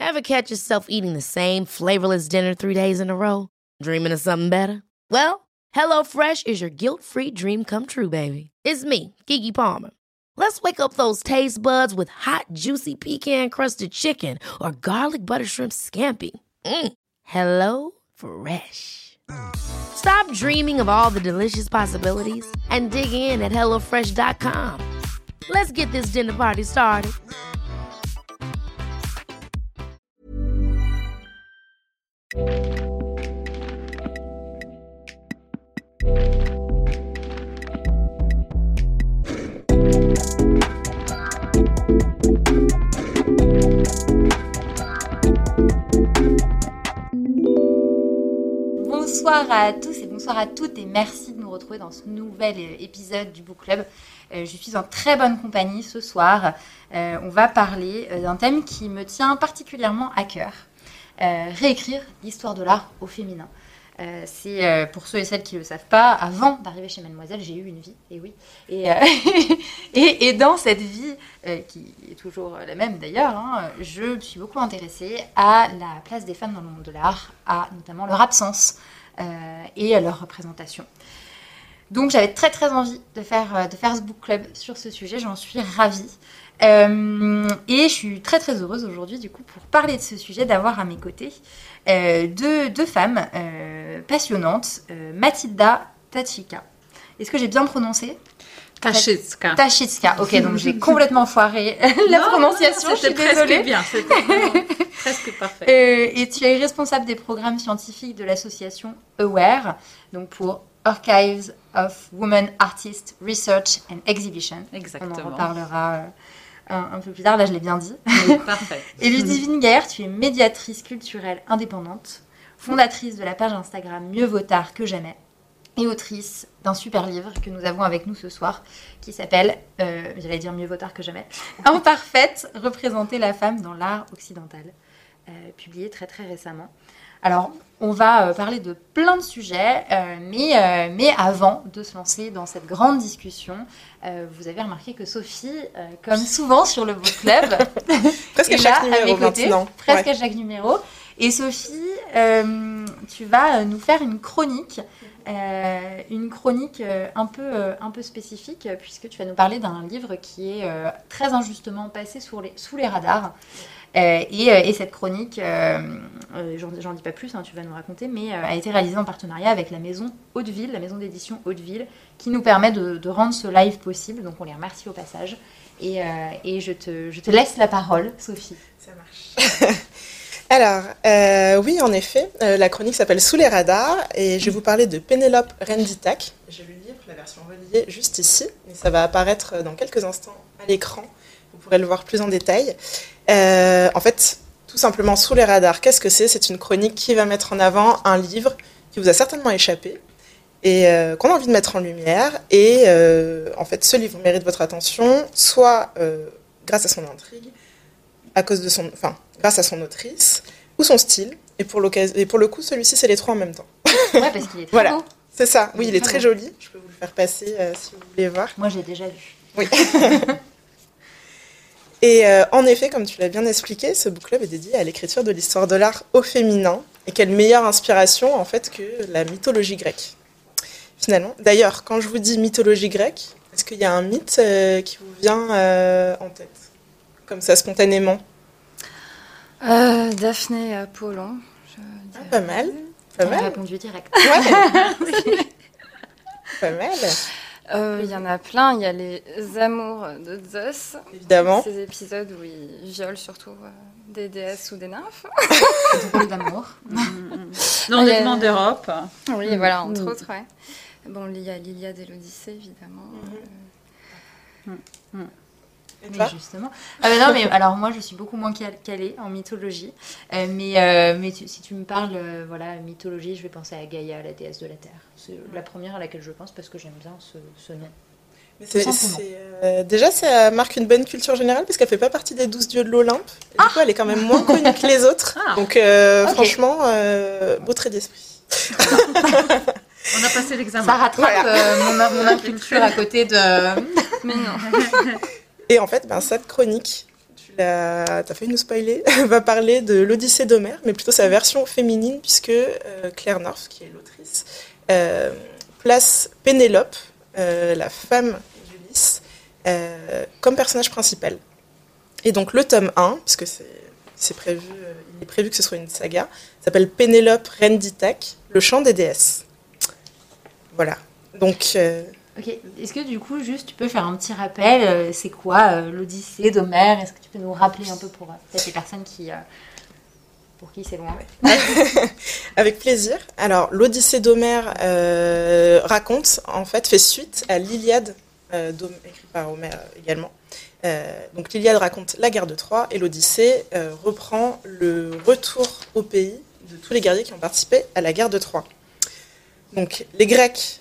Ever catch yourself eating the same flavorless dinner 3 days in a row? Dreaming of something better? Well, HelloFresh is your guilt-free dream come true, baby. It's me, Keke Palmer. Let's wake up those taste buds with hot, juicy pecan-crusted chicken or garlic butter shrimp scampi. Hello Fresh. Stop dreaming of all the delicious possibilities and dig in at HelloFresh.com. Let's get this dinner party started. Bonsoir à tous et bonsoir à toutes et merci de nous retrouver dans ce nouvel épisode du Book Club. Je suis en très bonne compagnie ce soir. On va parler d'un thème qui me tient particulièrement à cœur. Réécrire l'histoire de l'art au féminin. C'est pour ceux et celles qui ne le savent pas, avant d'arriver chez Mademoiselle, j'ai eu une vie, et oui. Et dans cette vie, qui est toujours la même d'ailleurs, je me suis beaucoup intéressée à la place des femmes dans le monde de l'art, à notamment leur absence et à leur représentation. Donc j'avais très très envie de faire ce book club sur ce sujet, j'en suis ravie. Et je suis très très heureuse aujourd'hui du coup pour parler de ce sujet, d'avoir à mes côtés deux femmes passionnantes, Matilda Tachika. Est-ce que j'ai bien prononcé? Tachika, ok, donc j'ai complètement foiré la prononciation, je suis désolée. Bien, c'était presque parfait. Et tu es responsable des programmes scientifiques de l'association AWARE, donc pour Archives of Women Artists Research and Exhibition. Exactement. On en reparlera un peu plus tard, là je l'ai bien dit. Oui, parfait. Et Ludivine Gaër, tu es médiatrice culturelle indépendante, fondatrice de la page Instagram Mieux vaut tard que jamais, et autrice d'un super livre que nous avons avec nous ce soir, qui s'appelle, j'allais dire Mieux vaut tard que jamais, Imparfaite, représenter la femme dans l'art occidental, publié très très récemment. Alors, on va parler de plein de sujets, mais avant de se lancer dans cette grande discussion, vous avez remarqué que Sophie, comme souvent sur le Book Club, presque est à chaque là à mes numéro côtés, maintenant. presque Ouais. à chaque numéro. Et Sophie, tu vas nous faire une chronique un peu spécifique, puisque tu vas nous parler d'un livre qui est très injustement passé sous les radars. Et cette chronique, j'en dis pas plus, tu vas nous raconter, mais a été réalisée en partenariat avec la maison Hauteville, la maison d'édition Hauteville, qui nous permet de rendre ce live possible. Donc on les remercie au passage. Et je te laisse la parole, Sophie. Ça marche. Alors, oui, en effet, la chronique s'appelle Sous les radars et je vais vous parler de Pénélope Renditak. J'ai lu le livre, la version reliée, juste ici, et ça va apparaître dans quelques instants à l'écran. Vous pourrez le voir plus en détail. En fait, tout simplement, Sous les radars, qu'est-ce que c'est ? C'est une chronique qui va mettre en avant un livre qui vous a certainement échappé et qu'on a envie de mettre en lumière. Et en fait, ce livre mérite votre attention, soit grâce à son intrigue, grâce à son autrice, ou son style. Et pour le coup, celui-ci, c'est les trois en même temps. Ouais, parce qu'il est très Voilà. beau. C'est ça, oui, il est très beau. joli. Je peux vous le faire passer si vous voulez voir. Moi, j'ai déjà lu. Oui. Et en effet, comme tu l'as bien expliqué, ce book club est dédié à l'écriture de l'histoire de l'art au féminin. Et quelle meilleure inspiration, en fait, que la mythologie grecque, finalement. D'ailleurs, quand je vous dis mythologie grecque, est-ce qu'il y a un mythe qui vous vient en tête, comme ça, spontanément ? Daphné et Apollon. Pas mal. Pas Elle a mal. répondu direct. Ouais. Pas mal, Il y en a plein. Il y a les amours de Zeus. évidemment. Ces épisodes où il viole surtout des déesses ou des nymphes. Drôle d'amour. L'enlèvement d'Europe. Oui, voilà, entre autres, ouais. Bon, il y a l'Iliade et l'Odyssée, évidemment. Et Oui, toi ? justement. Non, mais alors moi, je suis beaucoup moins calée en mythologie. Mais si tu me parles, mythologie, je vais penser à Gaïa, la déesse de la Terre. C'est la première à laquelle je pense parce que j'aime bien ce nom. Mais Tout simplement. déjà, ça marque une bonne culture générale parce qu'elle fait pas partie des 12 dieux de l'Olympe. Et du coup, elle est quand même moins connue que les autres. Ah. Donc, Ok. franchement, beau trait d'esprit. On a passé l'examen. Ça rattrape mon inculture à côté de... Mais non. Et en fait, cette chronique, tu t'as failli nous spoiler, va parler de l'Odyssée d'Homère, mais plutôt sa version féminine, puisque Claire North, qui est l'autrice, place Pénélope, la femme d'Ulysse, comme personnage principal. Et donc le tome 1, puisque il est prévu que ce soit une saga, s'appelle Pénélope, reine d'Ithaque, le chant des déesses. Voilà. Donc... Ok, est-ce que du coup, juste, tu peux faire un petit rappel, c'est quoi l'Odyssée d'Homère? Est-ce que tu peux nous rappeler un peu pour peut-être les personnes pour qui c'est loin? Avec plaisir. Alors, l'Odyssée d'Homère fait suite à l'Iliade, écrite par Homère également. Donc l'Iliade raconte la guerre de Troie et l'Odyssée reprend le retour au pays de tous les guerriers qui ont participé à la guerre de Troie. Donc les Grecs...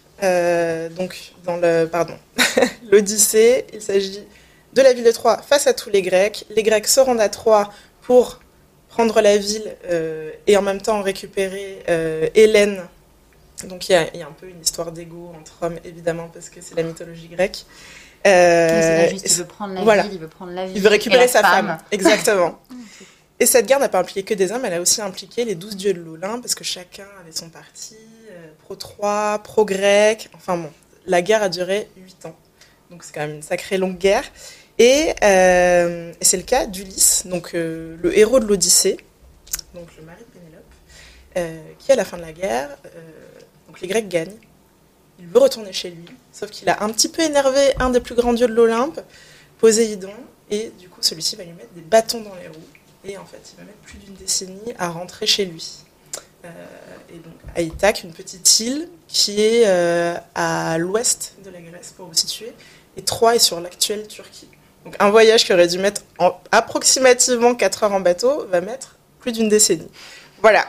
l'Odyssée, il s'agit de la ville de Troie face à tous les Grecs. Les Grecs se rendent à Troie pour prendre la ville et en même temps récupérer Hélène. Donc il y a un peu une histoire d'ego entre hommes, évidemment, parce que c'est la mythologie grecque. C'est juste, il veut prendre la ville, il veut prendre la ville. Il veut récupérer sa femme. Exactement. Et cette guerre n'a pas impliqué que des hommes, elle a aussi impliqué les 12 dieux de l'Olympe, parce que chacun avait son parti, pro-Troie, pro-grec, enfin bon, la guerre a duré 8 ans. Donc c'est quand même une sacrée longue guerre. Et c'est le cas d'Ulysse, donc le héros de l'Odyssée, donc le mari de Pénélope, qui à la fin de la guerre, donc les Grecs gagnent, il veut retourner chez lui, sauf qu'il a un petit peu énervé un des plus grands dieux de l'Olympe, Poséidon, et du coup celui-ci va lui mettre des bâtons dans les roues. Et en fait, il va mettre plus d'une décennie à rentrer chez lui. Et donc, à Ithaque, une petite île qui est à l'ouest de la Grèce, pour vous situer. Et Troie est sur l'actuelle Turquie. Donc, un voyage qui aurait dû mettre approximativement 4 heures en bateau va mettre plus d'une décennie. Voilà.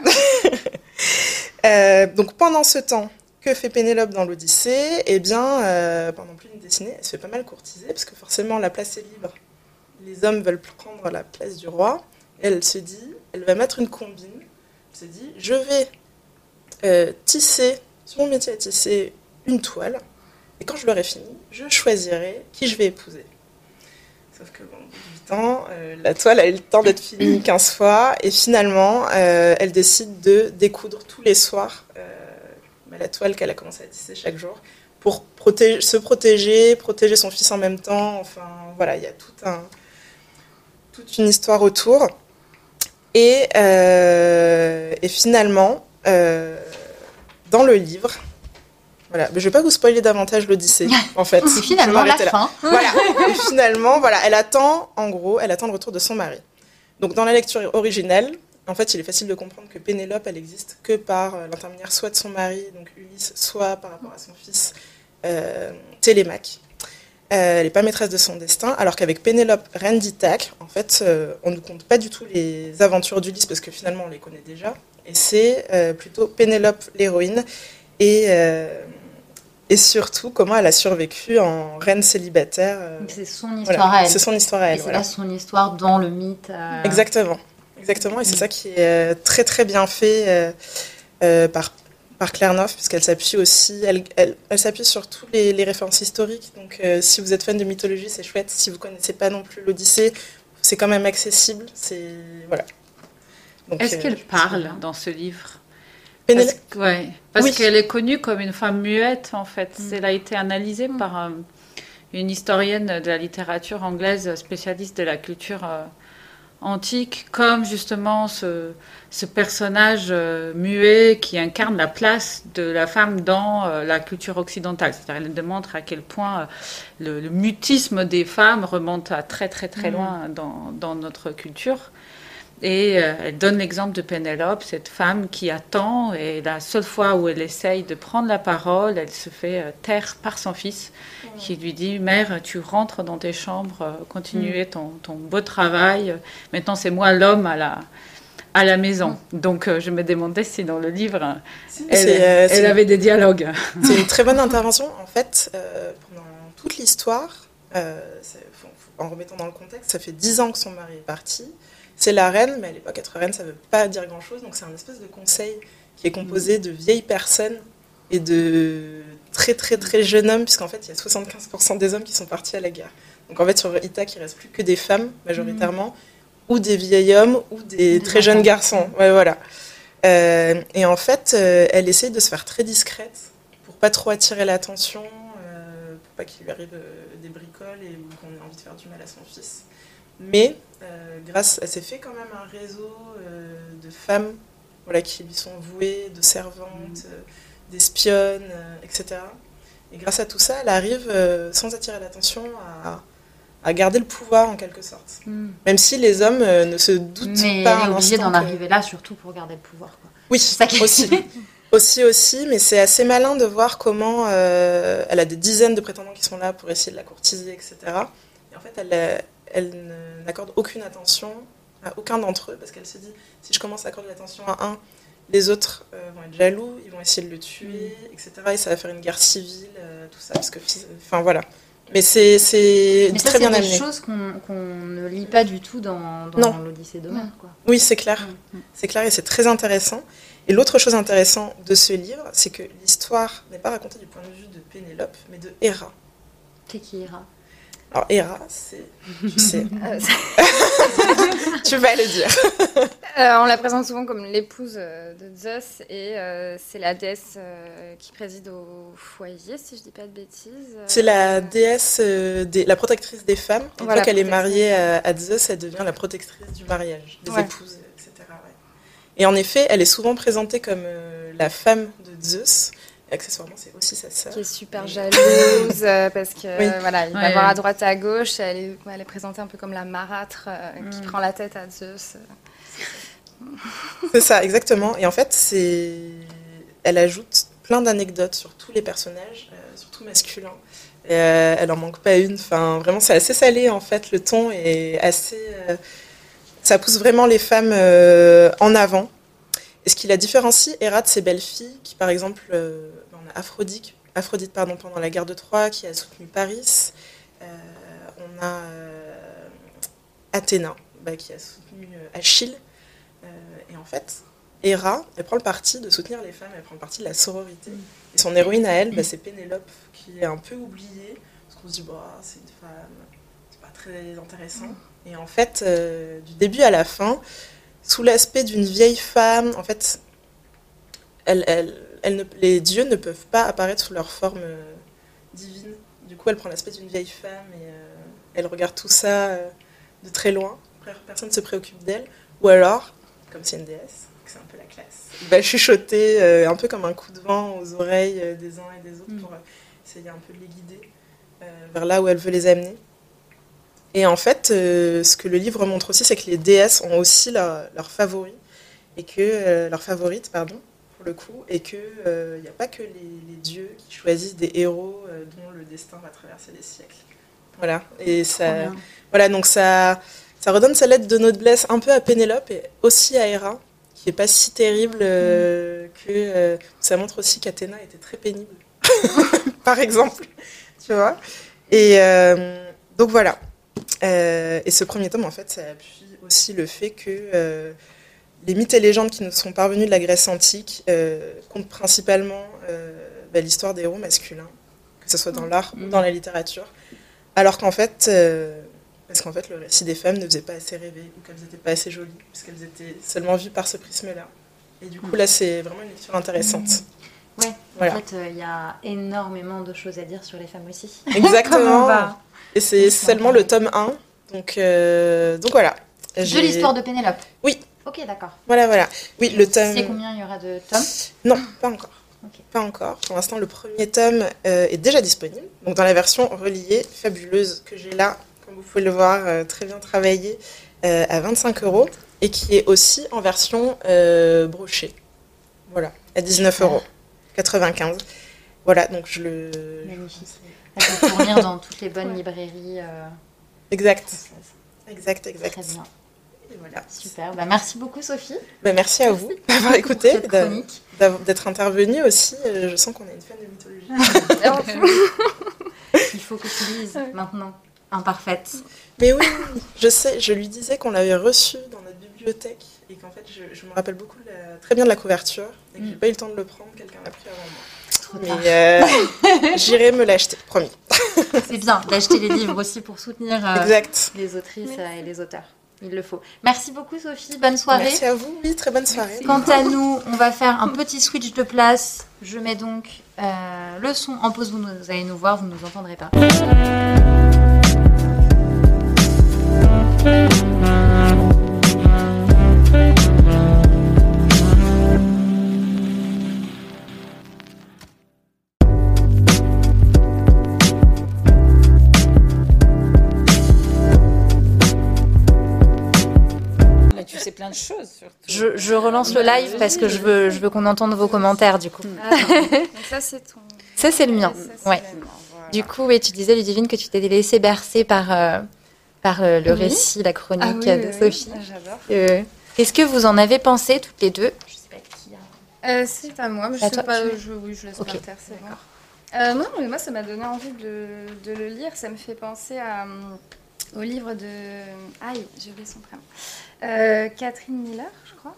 Donc, pendant ce temps, que fait Pénélope dans l'Odyssée? Eh bien, pendant plus d'une décennie, elle se fait pas mal courtiser, parce que forcément, la place est libre. Les hommes veulent prendre la place du roi. Elle se dit, elle va mettre une combine. Elle se dit, je vais tisser, sur mon métier à tisser, une toile. Et quand je l'aurai fini, je choisirai qui je vais épouser. Sauf que, bon, au bout du temps, la toile a eu le temps d'être finie 15 fois. Et finalement, elle décide de découdre tous les soirs la toile qu'elle a commencé à tisser chaque jour pour se protéger son fils en même temps. Enfin, voilà, il y a toute une histoire autour. Et finalement, dans le livre, voilà, mais je ne vais pas vous spoiler davantage l'Odyssée, en fait. C'est finalement la fin. Voilà. Et finalement, voilà, elle attend le retour de son mari. Donc, dans la lecture originelle, en fait, il est facile de comprendre que Pénélope, elle existe que par l'intermédiaire soit de son mari, donc Ulysse, soit par rapport à son fils Télémaque. Elle n'est pas maîtresse de son destin, alors qu'avec Pénélope, reine d'Ithaque, en fait, on ne compte pas du tout les aventures d'Ulysse, parce que finalement, on les connaît déjà. Et c'est plutôt Pénélope, l'héroïne, et surtout comment elle a survécu en reine célibataire. C'est son histoire à elle. C'est son histoire à elle. Et c'est là son histoire dans le mythe. Exactement, et c'est ça qui est très très bien fait par Claire North, puisqu'elle s'appuie aussi, elle s'appuie sur tous les références historiques. Donc, si vous êtes fan de mythologie, c'est chouette. Si vous connaissez pas non plus l'Odyssée, c'est quand même accessible. Voilà. Donc, est-ce qu'elle parle dans ce livre? Parce qu'elle est connue comme une femme muette, en fait. Elle a été analysée par une historienne de la littérature anglaise spécialiste de la culture antique, comme justement ce personnage muet qui incarne la place de la femme dans la culture occidentale. C'est-à-dire, elle démontre à quel point le mutisme des femmes remonte à très très très loin dans notre culture. Et elle donne l'exemple de Pénélope, cette femme qui attend, et la seule fois où elle essaye de prendre la parole, elle se fait taire par son fils, qui lui dit « Mère, tu rentres dans tes chambres, continuez ton beau travail, maintenant c'est moi l'homme à la maison. » Donc je me demandais si dans le livre, elle avait des dialogues. C'est une très bonne intervention. En fait, pendant toute l'histoire, en remettant dans le contexte, ça fait 10 ans que son mari est parti. C'est la reine, mais à l'époque, être reine, ça ne veut pas dire grand-chose. Donc, c'est un espèce de conseil qui est composé de vieilles personnes et de très, très, très jeunes hommes, puisqu'en fait, il y a 75% des hommes qui sont partis à la guerre. Donc en fait, sur Ithaque, il reste plus que des femmes, majoritairement, ou des vieils hommes, ou des très jeunes garçons. Ouais, voilà. Et en fait, elle essaye de se faire très discrète, pour pas trop attirer l'attention, pour pas qu'il lui arrive des bricoles et qu'on ait envie de faire du mal à son fils. Mais elle s'est fait quand même un réseau de femmes qui lui sont vouées, de servantes, d'espionnes, etc. Et grâce à tout ça, elle arrive, sans attirer l'attention, à garder le pouvoir en quelque sorte. Même si les hommes ne se doutent mais pas. Mais elle est obligée d'en arriver là, surtout pour garder le pouvoir. Quoi. Oui, aussi, mais c'est assez malin de voir comment elle a des dizaines de prétendants qui sont là pour essayer de la courtiser, etc. Et en fait, elle n'accorde aucune attention à aucun d'entre eux, parce qu'elle se dit, si je commence à accorder l'attention à un, les autres vont être jaloux, ils vont essayer de le tuer, etc. Et ça va faire une guerre civile, tout ça, parce que, enfin voilà. Mais c'est très bien amené. C'est des choses qu'on ne lit pas du tout dans l'Odyssée d'Homère, quoi. Oui, c'est clair. C'est clair et c'est très intéressant. Et l'autre chose intéressante de ce livre, c'est que l'histoire n'est pas racontée du point de vue de Pénélope, mais de Héra. C'est qui Héra ? Alors Héra, c'est... Tu sais. Tu vas le dire. On la présente souvent comme l'épouse de Zeus et c'est la déesse qui préside au foyer, si je dis pas de bêtises. C'est la déesse, la protectrice des femmes. Une fois qu'elle est mariée à Zeus, elle devient la protectrice du mariage, des épouses, etc. Ouais. Et en effet, elle est souvent présentée comme la femme de Zeus. Et accessoirement, c'est aussi sa sœur. Qui est super jalouse parce que voilà, il va voir à droite et à gauche. Elle est présentée un peu comme la marâtre qui prend la tête à Zeus. C'est ça, exactement. Et en fait, elle ajoute plein d'anecdotes sur tous les personnages, surtout masculins. Et, elle en manque pas une. Enfin, vraiment, c'est assez salé en fait. Le ton est assez. Ça pousse vraiment les femmes en avant. Et ce qui la différencie, Héra, de ses belles-filles, qui par exemple, on a Aphrodite pendant la guerre de Troie, qui a soutenu Paris. On a Athéna, qui a soutenu Achille. Et en fait, Héra, elle prend le parti de soutenir les femmes, elle prend le parti de la sororité. Et son héroïne à elle, c'est Pénélope, qui est un peu oubliée, parce qu'on se dit, c'est une femme, c'est pas très intéressant. Et en fait, du début à la fin, sous l'aspect d'une vieille femme, en fait, les dieux ne peuvent pas apparaître sous leur forme divine. Du coup, elle prend l'aspect d'une vieille femme et elle regarde tout ça de très loin. Personne ne se préoccupe d'elle. Ou alors, comme c'est une déesse, c'est un peu la classe, elle va chuchoter un peu comme un coup de vent aux oreilles des uns et des autres pour essayer un peu de les guider vers là où elle veut les amener. Et en fait, ce que le livre montre aussi, c'est que les déesses ont aussi leurs favoris, et que leurs favorites, pardon, pour le coup, et que il n'y a pas que les dieux qui choisissent des héros dont le destin va traverser les siècles. Voilà. Et ça, voilà, donc ça redonne sa lettre de noblesse un peu à Pénélope et aussi à Héra, qui est pas si terrible que ça montre aussi qu'Athéna était très pénible, par exemple, tu vois. Et donc voilà. Et ce premier tome, en fait, ça appuie aussi le fait que les mythes et légendes qui nous sont parvenus de la Grèce antique comptent principalement l'histoire des héros masculins, que ce soit dans l'art ou dans la littérature, alors qu'en fait, parce qu'en fait, le récit des femmes ne faisait pas assez rêver ou qu'elles n'étaient pas assez jolies, parce qu'elles étaient seulement vues par ce prisme-là. Et du coup, là, c'est vraiment une lecture intéressante. Ouais, voilà. En fait, il y a énormément de choses à dire sur les femmes aussi. Exactement. Et c'est seulement le tome 1. Donc voilà. De l'histoire de Pénélope. Oui. Ok, d'accord. Voilà. Oui, le tome... Tu sais combien il y aura de tomes ? Non, pas encore. Okay. Pas encore. Pour l'instant, le premier tome est déjà disponible. Donc dans la version reliée, fabuleuse, que j'ai là, comme vous pouvez le voir, très bien travaillée, à 25 €, et qui est aussi en version brochée. Voilà, à 19,95 €. Voilà, donc je le... Magnifique. Ça peut fournir dans toutes les bonnes librairies Exact. françaises. Exact. Très bien. Et voilà. Super. Merci beaucoup, Sophie. Merci à vous d'avoir écouté, cette chronique. d'être intervenue aussi. Je sens qu'on est une fan de mythologie. Il faut que tu lises maintenant. Imparfaite. Mais oui, je sais. Je lui disais qu'on l'avait reçue dans notre bibliothèque et qu'en fait, je me rappelle beaucoup très bien de la couverture et que j'ai pas eu le temps de le prendre. Quelqu'un l'a pris avant moi. Mais j'irai me l'acheter, promis. C'est bien d'acheter les livres aussi pour soutenir Exact. les autrices et les auteurs. Il le faut. Merci beaucoup Sophie, bonne soirée. Merci à vous, oui, très bonne soirée. Quant à nous, on va faire un petit switch de place. Je mets donc le son en pause, vous allez nous voir, vous ne nous entendrez pas. C'est plein de choses surtout. Je relance le live parce que je veux qu'on entende vos commentaires du coup. Donc ça, c'est ton... Ça c'est le mien. Ça, c'est Ouais. le mien. Voilà. Du coup, oui, tu disais Ludivine que tu t'es laissée bercer par le récit, la chronique de Sophie. J'adore. Qu'est-ce que vous en avez pensé toutes les deux? Je sais pas qui a... C'est à moi, mais À je sais toi, pas, tu je laisse Ok. par terre, c'est bon. Non, mais moi, ça m'a donné envie de le lire. Ça me fait penser au livre de... Aïe, j'ai oublié son prénom. Catherine Miller, je crois.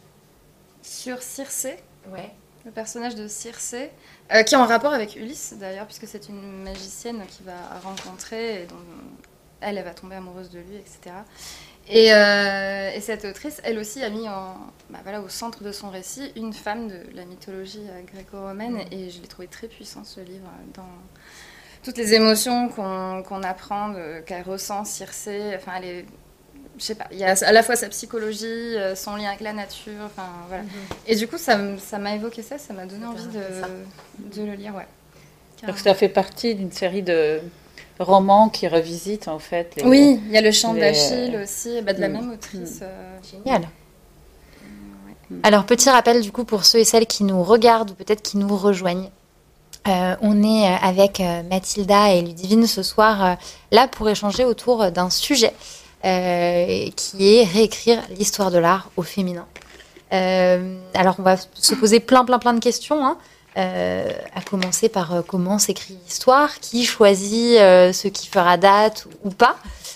Sur Circé, Ouais. le personnage de Circé, qui est en rapport avec Ulysse, d'ailleurs, puisque c'est une magicienne qu'il va rencontrer et dont elle va tomber amoureuse de lui, etc. Et cette autrice, elle aussi, a mis au centre de son récit une femme de la mythologie gréco-romaine. Et je l'ai trouvé très puissant, ce livre, dans toutes les émotions qu'on apprend, qu'elle ressent, Circé. Enfin, elle est... Je sais pas, il y a à la fois sa psychologie, son lien avec la nature, enfin voilà. Et du coup, ça m'a évoqué ça m'a donné envie de le lire, ouais. Donc ça fait partie d'une série de romans qui revisitent en fait les... Oui, il y a le chant les- d'Achille aussi, de la même autrice. Génial. Alors, petit rappel du coup pour ceux et celles qui nous regardent ou peut-être qui nous rejoignent. On est avec Mathilda et Ludivine ce soir là pour échanger autour d'un sujet qui est réécrire l'histoire de l'art au féminin. Alors, on va se poser plein de questions, hein, à commencer par comment s'écrit l'histoire, qui choisit ce qui fera date ou pas.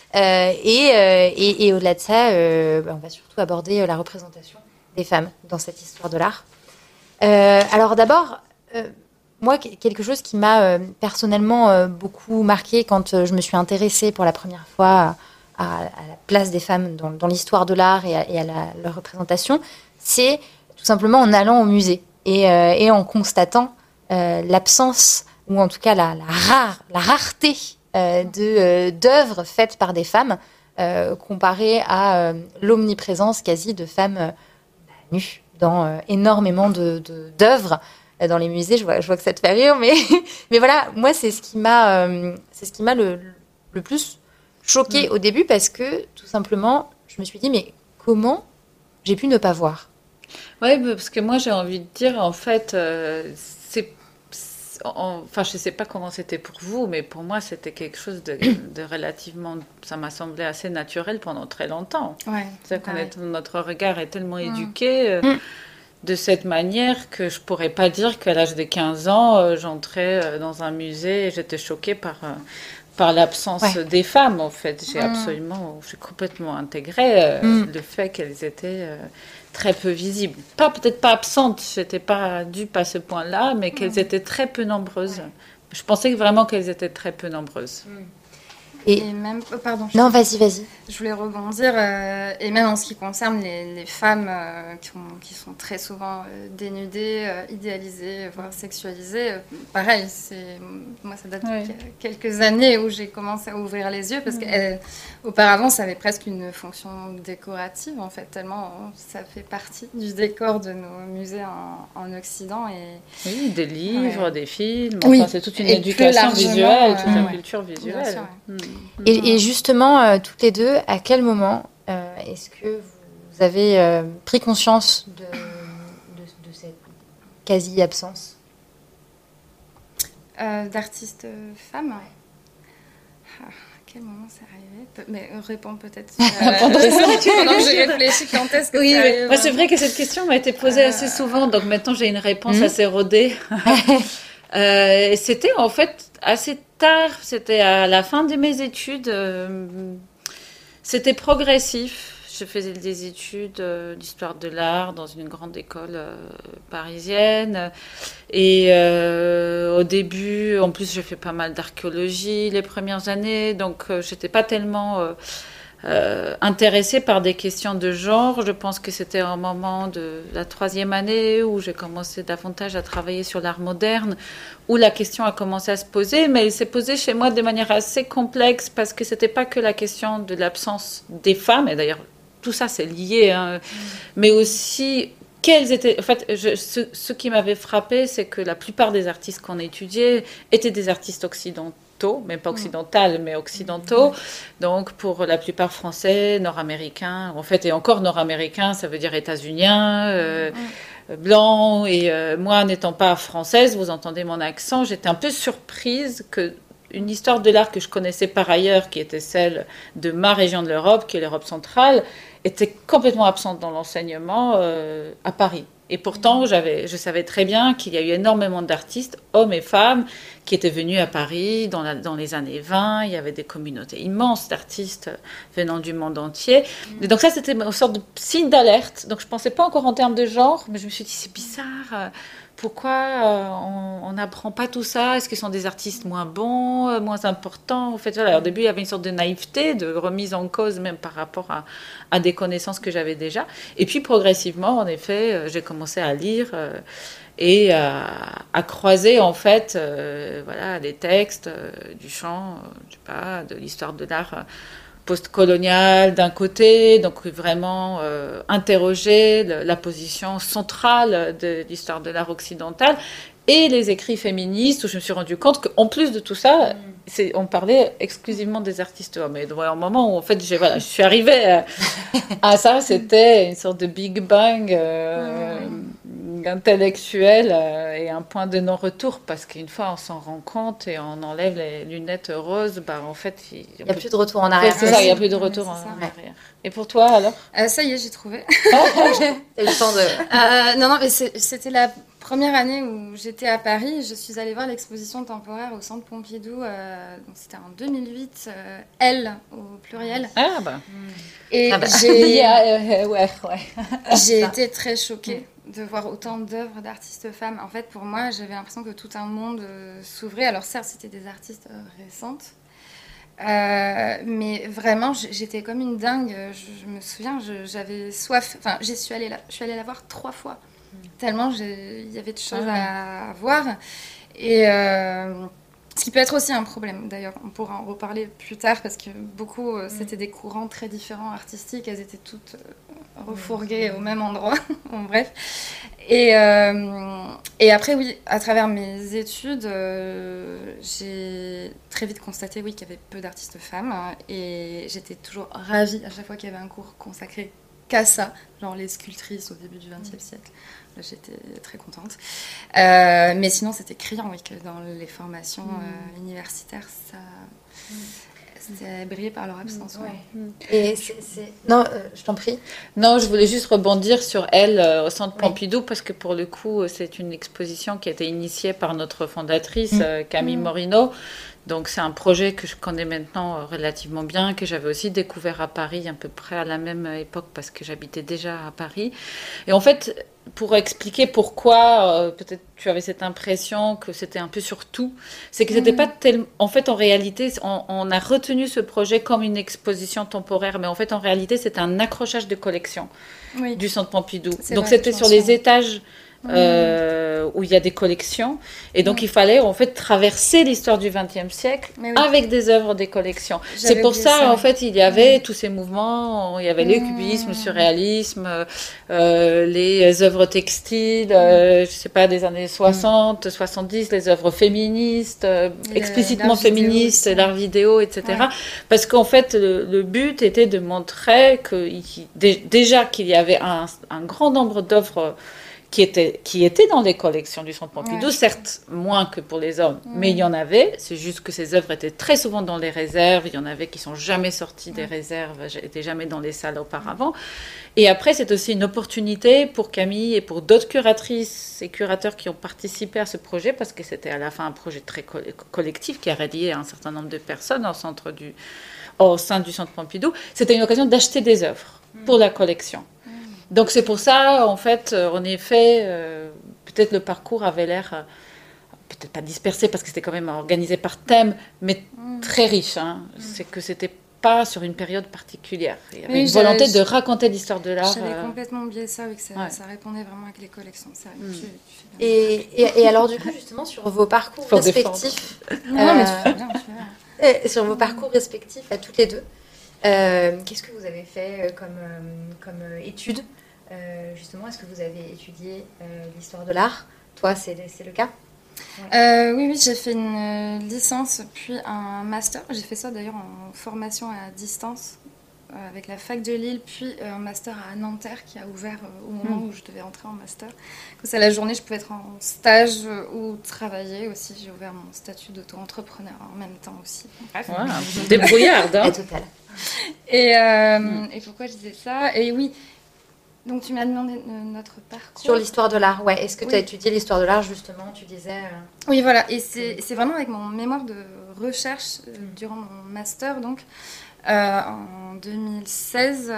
Et au-delà de ça, on va surtout aborder la représentation des femmes dans cette histoire de l'art. Alors d'abord, moi, quelque chose qui m'a personnellement beaucoup marqué quand je me suis intéressée pour la première fois à la place des femmes dans l'histoire de l'art et à leur représentation, c'est tout simplement en allant au musée et en constatant l'absence, ou en tout cas la rareté d'œuvres faites par des femmes comparée à l'omniprésence quasi de femmes nues dans énormément d'œuvres dans les musées. Je vois que ça te fait rire, mais voilà, moi c'est ce qui m'a le plus choquée au début, parce que tout simplement je me suis dit mais comment j'ai pu ne pas voir? Oui, parce que moi j'ai envie de dire en fait, enfin je sais pas comment c'était pour vous, mais pour moi c'était quelque chose de relativement, ça m'a semblé assez naturel pendant très longtemps. Ouais, C'est-à-dire notre regard est tellement éduqué de cette manière que je pourrais pas dire qu'à l'âge de 15 ans, j'entrais dans un musée et j'étais choquée par l'absence des femmes, en fait. J'ai complètement intégré le fait qu'elles étaient très peu visibles. Peut-être pas absentes, j'étais pas dupe à ce point-là, mais qu'elles étaient très peu nombreuses. Je pensais vraiment qu'elles étaient très peu nombreuses. Et même, pardon. Non, vas-y. Je voulais rebondir, et même en ce qui concerne les femmes qui sont très souvent dénudées, idéalisées, voire sexualisées. Pareil, moi ça date de quelques années où j'ai commencé à ouvrir les yeux, parce qu'auparavant ça avait presque une fonction décorative en fait, tellement ça fait partie du décor de nos musées en Occident. Oui, des livres, des films, c'est toute une Et éducation visuelle, toute une ouais. culture visuelle. Bien sûr, Et justement, toutes les deux, à quel moment est-ce que vous avez pris conscience de cette quasi-absence d'artistes femmes? À quel moment c'est arrivé? Mais réponds peut-être. Pendant que j'ai réfléchi, quand est-ce que ça arrive? Moi, c'est vrai que cette question m'a été posée assez souvent, donc maintenant j'ai une réponse assez rodée. C'était en fait assez tard, c'était à la fin de mes études, c'était progressif. je faisais des études d'histoire de l'art dans une grande école parisienne. Et au début, en plus, j'ai fait pas mal d'archéologie les premières années. Donc, j'étais pas tellement intéressée par des questions de genre. Je pense que c'était au moment de la 3e année où j'ai commencé davantage à travailler sur l'art moderne, où la question a commencé à se poser, mais elle s'est posée chez moi de manière assez complexe parce que c'était pas que la question de l'absence des femmes, et d'ailleurs tout ça c'est lié, hein, mais aussi quels étaient... En fait, ce qui m'avait frappé, c'est que la plupart des artistes qu'on étudiait étaient des artistes occidentaux, même pas occidentales, mais occidentaux. Donc, pour la plupart français, nord-américains, en fait, et encore nord-américains, ça veut dire états-uniens, blancs. Et moi, n'étant pas française, vous entendez mon accent, j'étais un peu surprise que une histoire de l'art que je connaissais par ailleurs, qui était celle de ma région de l'Europe, qui est l'Europe centrale, était complètement absente dans l'enseignement à Paris. Et pourtant, je savais très bien qu'il y a eu énormément d'artistes, hommes et femmes, qui étaient venus à Paris dans les années 20. Il y avait des communautés immenses d'artistes venant du monde entier. Et donc ça, c'était une sorte de signe d'alerte. Donc je ne pensais pas encore en termes de genre, mais je me suis dit, c'est bizarre. Pourquoi on n'apprend pas tout ça? Est-ce qu'ils sont des artistes moins bons, moins importants? En fait, voilà. Au début, il y avait une sorte de naïveté, de remise en cause même par rapport à des connaissances que j'avais déjà. Et puis, progressivement, en effet, j'ai commencé à lire et à croiser, en fait, voilà, les textes du chant, je sais pas, de l'histoire de l'art post-colonial d'un côté, donc vraiment interroger la position centrale de l'histoire de l'art occidental, et les écrits féministes, où je me suis rendu compte qu'en plus de tout ça, on parlait exclusivement des artistes hommes. Et donc, au moment où en fait, je suis arrivée à ça, c'était une sorte de Big Bang intellectuel et un point de non-retour, parce qu'une fois on s'en rend compte et on enlève les lunettes roses, bah en fait il n'y a plus de retour en arrière. C'est ça, il n'y a plus de retour en arrière. Et pour toi alors? Ça y est, j'ai trouvé. T'as eu le temps de... non, mais c'était la première année où j'étais à Paris. Je suis allée voir l'exposition temporaire au Centre Pompidou. Donc c'était en 2008, Elle au pluriel. Ah bah. Et ouais. J'ai été très choquée de voir autant d'œuvres d'artistes femmes. En fait, pour moi, j'avais l'impression que tout un monde s'ouvrait. Alors certes, c'était des artistes récentes. Mais vraiment, j'étais comme une dingue. Je me souviens, j'avais soif. Enfin, je suis allée la voir 3 fois. Tellement il y avait de choses à voir. Et ce qui peut être aussi un problème, d'ailleurs. On pourra en reparler plus tard, parce que beaucoup, c'était des courants très différents artistiques. Elles étaient toutes refourguées au même endroit. Bon, bref. Et après, oui, à travers mes études, j'ai très vite constaté, oui, qu'il y avait peu d'artistes femmes. Et j'étais toujours ravie à chaque fois qu'il y avait un cours consacré qu'à ça, genre les sculptrices au début du XXe siècle. Là, j'étais très contente. Mais sinon, c'était criant, oui, que dans les formations universitaires, ça brillait par leur absence. Et non, je t'en prie. Non, je voulais juste rebondir sur Elle au Centre Pompidou, parce que pour le coup, c'est une exposition qui a été initiée par notre fondatrice, Camille Morino. Donc c'est un projet que je connais maintenant relativement bien, que j'avais aussi découvert à Paris à peu près à la même époque, parce que j'habitais déjà à Paris. Et en fait, pour expliquer pourquoi peut-être tu avais cette impression que c'était un peu sur tout, c'est que c'était pas tellement... En fait, en réalité, on a retenu ce projet comme une exposition temporaire, mais en fait, en réalité, c'était un accrochage de collection du Centre Pompidou. Donc c'était sur les étages... où il y a des collections, et donc il fallait en fait traverser l'histoire du XXe siècle avec des œuvres des collections. C'est pour ça en fait il y avait tous ces mouvements, il y avait le cubisme, le surréalisme, les œuvres textiles, je sais pas, des années 60, 70, les œuvres féministes, explicitement féministes, l'art vidéo, etc. Parce qu'en fait le but était de montrer que déjà qu'il y avait un grand nombre d'œuvres qui étaient dans les collections du Centre Pompidou, certes moins que pour les hommes, mais il y en avait. C'est juste que ces œuvres étaient très souvent dans les réserves. Il y en avait qui sont jamais sorties des réserves, n'étaient jamais dans les salles auparavant. Et après, c'est aussi une opportunité pour Camille et pour d'autres curatrices et curateurs qui ont participé à ce projet, parce que c'était à la fin un projet très collectif qui a rallié un certain nombre de personnes au sein du Centre Pompidou. C'était une occasion d'acheter des œuvres. pour la collection. Donc c'est pour ça, en fait, en effet, peut-être le parcours avait l'air, peut-être pas dispersé parce que c'était quand même organisé par thème, mais très riche. C'est que c'était pas sur une période particulière. Il y avait une volonté de raconter l'histoire de l'art. J'avais complètement oublié ça, oui, que ça répondait vraiment avec les collections. C'est vrai, tu fais bien. Et alors du coup, justement, sur vos parcours respectifs... Non, mais tu fais bien, tu fais bien. Sur vos parcours respectifs à toutes les deux, qu'est-ce que vous avez fait comme études justement, est-ce que vous avez étudié l'histoire de l'art? Toi, c'est le cas? Oui, j'ai fait une licence puis un master. J'ai fait ça d'ailleurs en formation à distance avec la fac de Lille, puis un master à Nanterre qui a ouvert au moment où je devais entrer en master. Comme ça, la journée, je pouvais être en stage ou travailler aussi. J'ai ouvert mon statut d'auto-entrepreneur en même temps aussi. Bref. Wow, débrouillarde, hein. La totale. Et pourquoi je disais ça? Et oui, donc tu m'as demandé notre parcours. Sur l'histoire de l'art, ouais. Est-ce que tu as étudié l'histoire de l'art, justement, tu disais Oui, voilà. Et c'est vraiment avec mon mémoire de recherche durant mon master, donc, en 2016,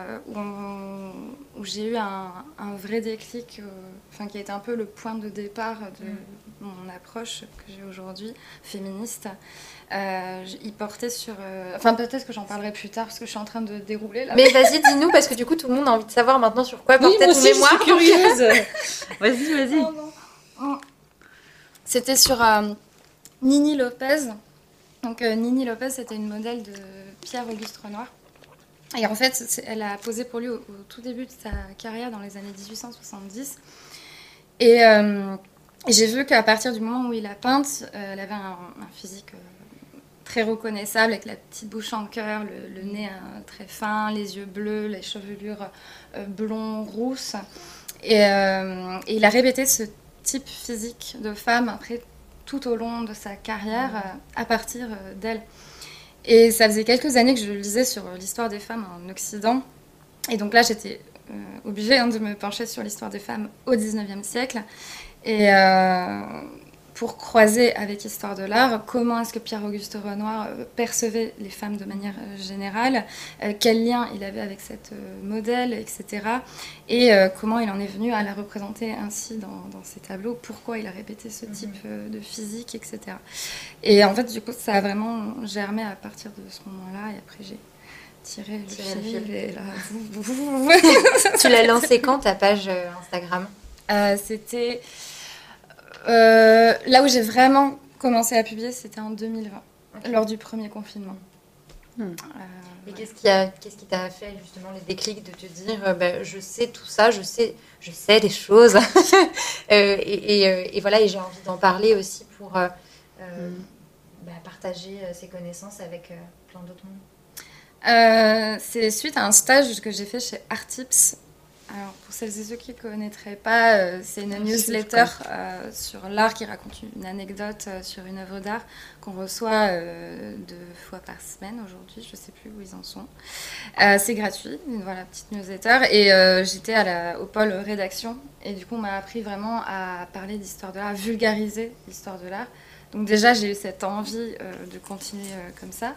où j'ai eu un vrai déclic, qui a été un peu le point de départ de mon approche que j'ai aujourd'hui, féministe. Il portait sur... peut-être que j'en parlerai plus tard, parce que je suis en train de dérouler, là. Mais vas-y, dis-nous, parce que du coup, tout le monde a envie de savoir maintenant sur quoi portait ton mémoire. Je suis curieuse. Vas-y. C'était sur Nini Lopez. Donc, Nini Lopez, c'était une modèle de Pierre-Auguste Renoir. Et en fait, elle a posé pour lui au tout début de sa carrière, dans les années 1870. Et j'ai vu qu'à partir du moment où il a peinte, elle avait un physique très reconnaissable, avec la petite bouche en cœur, le nez très fin, les yeux bleus, les chevelures blonds, rousses. Et il a répété ce type physique de femme après tout au long de sa carrière à partir d'elle. Et ça faisait quelques années que je lisais sur l'histoire des femmes en Occident. Et donc là, j'étais obligée de me pencher sur l'histoire des femmes au XIXe siècle. Et pour croiser avec Histoire de l'art, comment est-ce que Pierre-Auguste Renoir percevait les femmes de manière générale, quel lien il avait avec cette modèle, etc. Et comment il en est venu à la représenter ainsi dans ses tableaux, pourquoi il a répété ce type de physique, etc. Et en fait, du coup, ça a vraiment germé à partir de ce moment-là, et après j'ai tiré le fil. Et là, Tu l'as lancé quand, ta page Instagram? C'était... là où j'ai vraiment commencé à publier, c'était en 2020, lors du premier confinement. Et qu'est-ce qui t'a fait justement les déclics de te dire je sais tout ça, je sais des choses et voilà, et j'ai envie d'en parler aussi pour partager ces connaissances avec plein d'autres mondes? C'est suite à un stage que j'ai fait chez Artips. Alors, pour celles et ceux qui ne connaîtraient pas, c'est une newsletter sur l'art qui raconte une anecdote sur une œuvre d'art qu'on reçoit 2 fois par semaine aujourd'hui. Je ne sais plus où ils en sont. C'est gratuit, voilà, petite newsletter. Et j'étais au pôle rédaction. Et du coup, on m'a appris vraiment à parler d'histoire de l'art, à vulgariser l'histoire de l'art. Donc déjà, j'ai eu cette envie de continuer comme ça.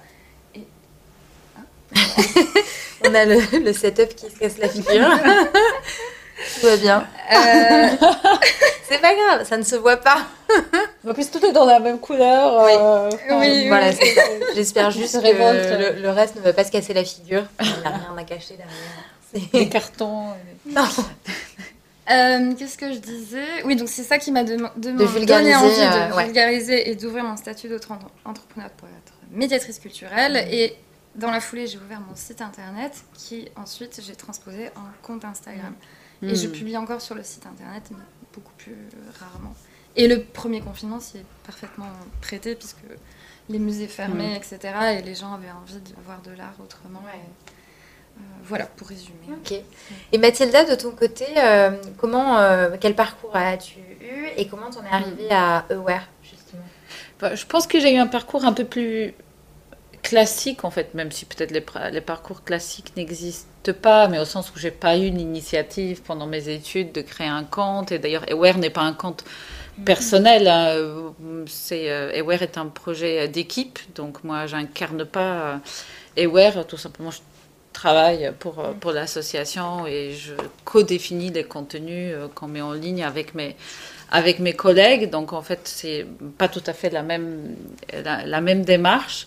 On a le setup qui se casse la figure. Tout va bien. C'est pas grave, ça ne se voit pas. En plus, tout est dans la même couleur. Oui, voilà, c'est ça. J'espère juste que le reste ne va pas se casser la figure. Il n'y a rien à cacher derrière. Des cartons. Non. Qu'est-ce que je disais? Oui, donc c'est ça qui m'a donné envie de vulgariser et d'ouvrir mon statut d'auto-entrepreneur pour être médiatrice culturelle. Et dans la foulée, j'ai ouvert mon site internet qui, ensuite, j'ai transposé en compte Instagram. Et je publie encore sur le site internet, mais beaucoup plus rarement. Et le premier confinement s'y est parfaitement prêté, puisque les musées fermaient, etc. Et les gens avaient envie de voir de l'art autrement. Ouais. Voilà, pour résumer. Ok. Et Mathilda, de ton côté, quel parcours as-tu eu et comment t'en es arrivée à Aware, justement? Je pense que j'ai eu un parcours un peu plus classique, en fait, même si peut-être les parcours classiques n'existent pas, mais au sens où j'ai pas eu une initiative pendant mes études de créer un compte. Et d'ailleurs, Aware n'est pas un compte personnel. Aware est un projet d'équipe, donc moi, j'incarne pas Aware, tout simplement. travaille pour l'association et je co-définis les contenus qu'on met en ligne avec mes collègues. Donc, en fait, c'est pas tout à fait la même démarche.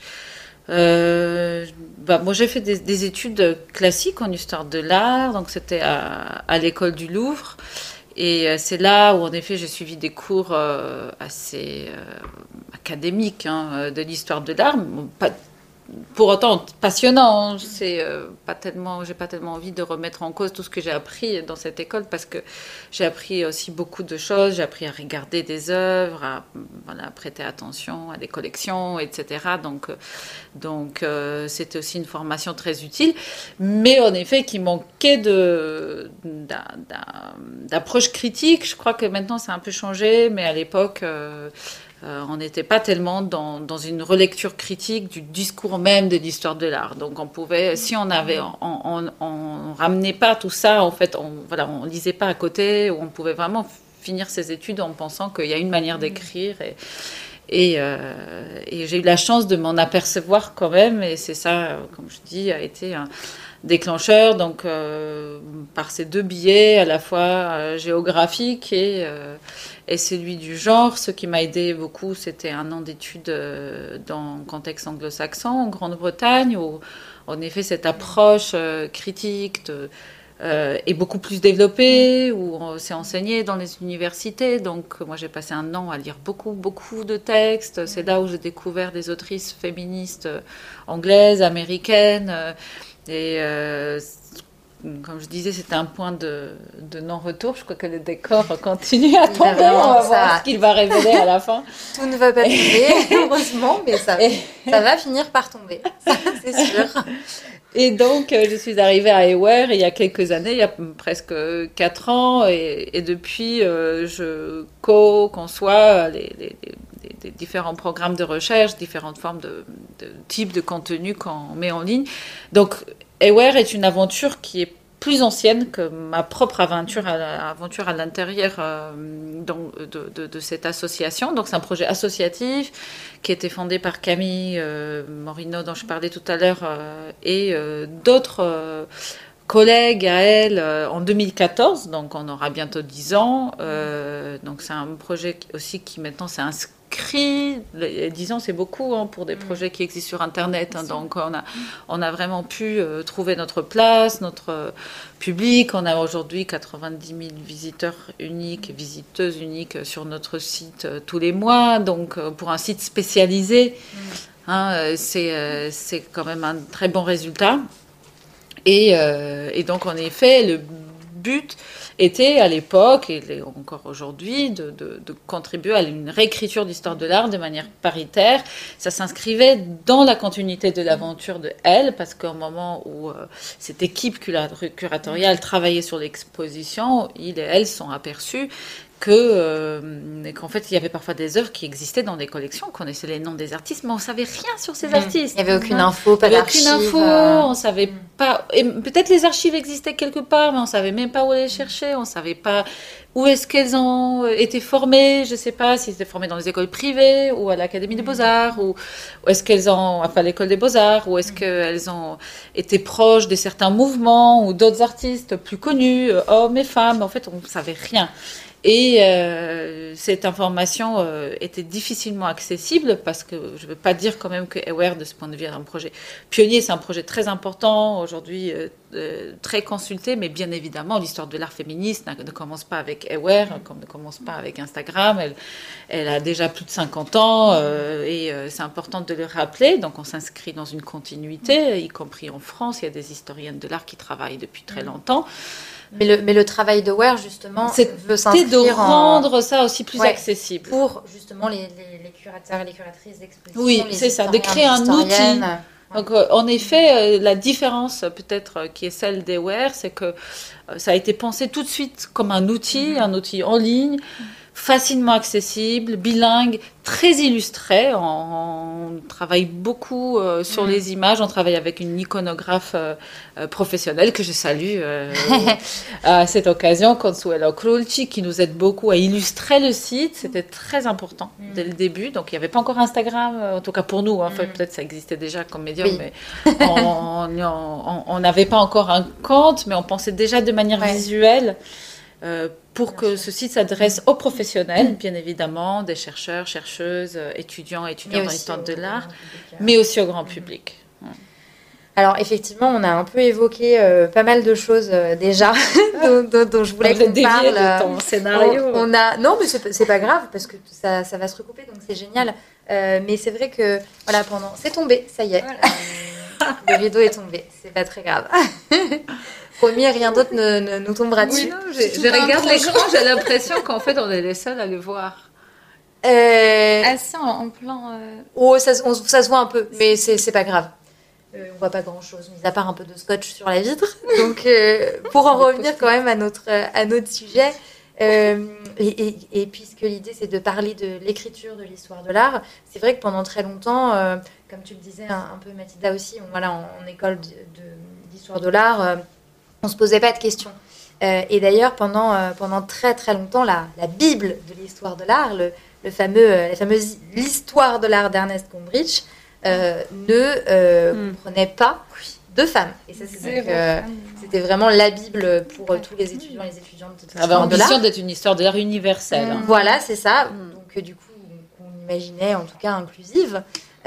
Moi, j'ai fait des études classiques en histoire de l'art. Donc, c'était à l'école du Louvre. Et c'est là où, en effet, j'ai suivi des cours assez académiques de l'histoire de l'art. Bon, pas pour autant passionnant. C'est j'ai pas tellement envie de remettre en cause tout ce que j'ai appris dans cette école parce que j'ai appris aussi beaucoup de choses. J'ai appris à regarder des œuvres, à prêter attention à des collections, etc. Donc c'était aussi une formation très utile, mais en effet qui manquait d'approche critique. Je crois que maintenant ça a un peu changé, mais à l'époque on n'était pas tellement dans une relecture critique du discours même de l'histoire de l'art. Donc on pouvait, si on ramenait pas tout ça, en fait, on lisait pas à côté, on pouvait vraiment finir ses études en pensant qu'il y a une manière d'écrire. Et j'ai eu la chance de m'en apercevoir quand même, et c'est ça, comme je dis, a été un déclencheur. Donc par ces deux biais, à la fois géographique et celui du genre. Ce qui m'a aidé beaucoup, c'était un an d'études dans le contexte anglo-saxon, en Grande-Bretagne, où en effet cette approche critique est beaucoup plus développée, où c'est enseigné dans les universités. Donc moi j'ai passé un an à lire beaucoup de textes. C'est là où j'ai découvert des autrices féministes anglaises, américaines. Comme je disais, c'était un point de non-retour. Je crois que le décor continue à tomber. On va voir ce qu'il va révéler à la fin. Tout ne va pas tomber, heureusement, mais ça va finir par tomber, ça, c'est sûr. Et donc, je suis arrivée à Aware il y a quelques années, il y a presque 4 ans. Et depuis, je conçois les différents programmes de recherche, différentes formes de types de contenus qu'on met en ligne. Donc, Aware est une aventure qui est plus ancienne que ma propre aventure à l'intérieur de cette association. Donc c'est un projet associatif qui a été fondé par Camille Morino, dont je parlais tout à l'heure, et d'autres collègues à elle en 2014. Donc on aura bientôt 10 ans. Donc c'est un projet aussi qui maintenant s'est inscrit. 10 ans, c'est beaucoup pour des projets qui existent sur Internet. Donc, on a vraiment pu trouver notre place, notre public. On a aujourd'hui 90 000 visiteurs uniques, visiteuses uniques sur notre site tous les mois. Donc, pour un site spécialisé, c'est quand même un très bon résultat. Et donc, en effet, le but était à l'époque, et encore aujourd'hui, de contribuer à une réécriture d'histoire de l'art de manière paritaire. Ça s'inscrivait dans la continuité de l'aventure de Elle, parce qu'au moment où cette équipe curatoriale travaillait sur l'exposition, il et elle sont aperçus qu'en fait, il y avait parfois des œuvres qui existaient dans des collections, on connaissait les noms des artistes, mais on ne savait rien sur ces artistes. Il n'y avait aucune info, pas d'archives. Aucune info, on ne savait pas. Et peut-être les archives existaient quelque part, mais on ne savait même pas où les chercher, on ne savait pas où est-ce qu'elles ont été formées. Je ne sais pas si elles étaient formées dans les écoles privées ou à l'Académie des Beaux-Arts, ou est-ce qu'elles ont, enfin, l'école des Beaux-Arts, ou est-ce qu'elles ont été proches de certains mouvements ou d'autres artistes plus connus, hommes et femmes. En fait, on ne savait rien. Et cette information était difficilement accessible parce que je ne veux pas dire quand même que Aware, de ce point de vue, est un projet pionnier. C'est un projet très important, aujourd'hui très consulté, mais bien évidemment, l'histoire de l'art féministe ne commence pas avec Aware, comme ne commence pas avec Instagram. Elle a déjà plus de 50 ans et c'est important de le rappeler. Donc on s'inscrit dans une continuité, y compris en France. Il y a des historiennes de l'art qui travaillent depuis très longtemps. Mais le travail de Aware, justement, veut s'inscrire de rendre ça aussi plus accessible. Pour, justement, les curateurs et les curatrices d'exposition. Oui, c'est ça, de créer un outil. Donc, en effet, la différence, peut-être, qui est celle d'Aware, c'est que ça a été pensé tout de suite comme un outil en ligne, facilement accessible, bilingue, très illustré. On travaille beaucoup sur les images. On travaille avec une iconographe professionnelle que je salue à cette occasion, Consuelo Crulci, qui nous aide beaucoup à illustrer le site. C'était très important dès le début. Donc, il n'y avait pas encore Instagram, en tout cas pour nous. En fait, peut-être ça existait déjà comme médium, mais on n'avait pas encore un compte, mais on pensait déjà de manière visuelle pour que ce site s'adresse aux professionnels, bien évidemment, des chercheurs, chercheuses, étudiants dans l'histoire de l'art, mais aussi au grand public. Alors, effectivement, on a un peu évoqué pas mal de choses déjà dont je voulais qu'on parle. De ton scénario. Non, mais c'est pas grave, parce que ça va se recouper, donc c'est génial. Mais c'est vrai que, voilà, c'est tombé, ça y est. Voilà. Le rideau est tombé, c'est pas très grave. Promis, rien d'autre ne nous tombera dessus. Oui, non, je regarde l'écran, j'ai l'impression qu'en fait, on est les seuls à le voir. Assis en plein... Oh, ça se voit un peu, mais c'est pas grave. On voit pas grand-chose, mis à part un peu de scotch sur la vitre. Donc, pour en revenir quand même à notre sujet, et puisque l'idée, c'est de parler de l'écriture de l'histoire de l'art, c'est vrai que pendant très longtemps, comme tu le disais un peu, Mathilda aussi, en école d'histoire de l'art... on ne se posait pas de questions. Et d'ailleurs, pendant très très longtemps, la Bible de l'histoire de l'art, la fameuse l'histoire de l'art d'Ernest Gombrich, ne comprenait pas de femmes. Et ça, c'était vraiment la Bible pour tous les étudiants et les étudiantes de l'histoire de l'art. Ambition d'être une histoire de l'art universelle. Voilà, c'est ça. Donc, du coup, qu'on imaginait en tout cas inclusive.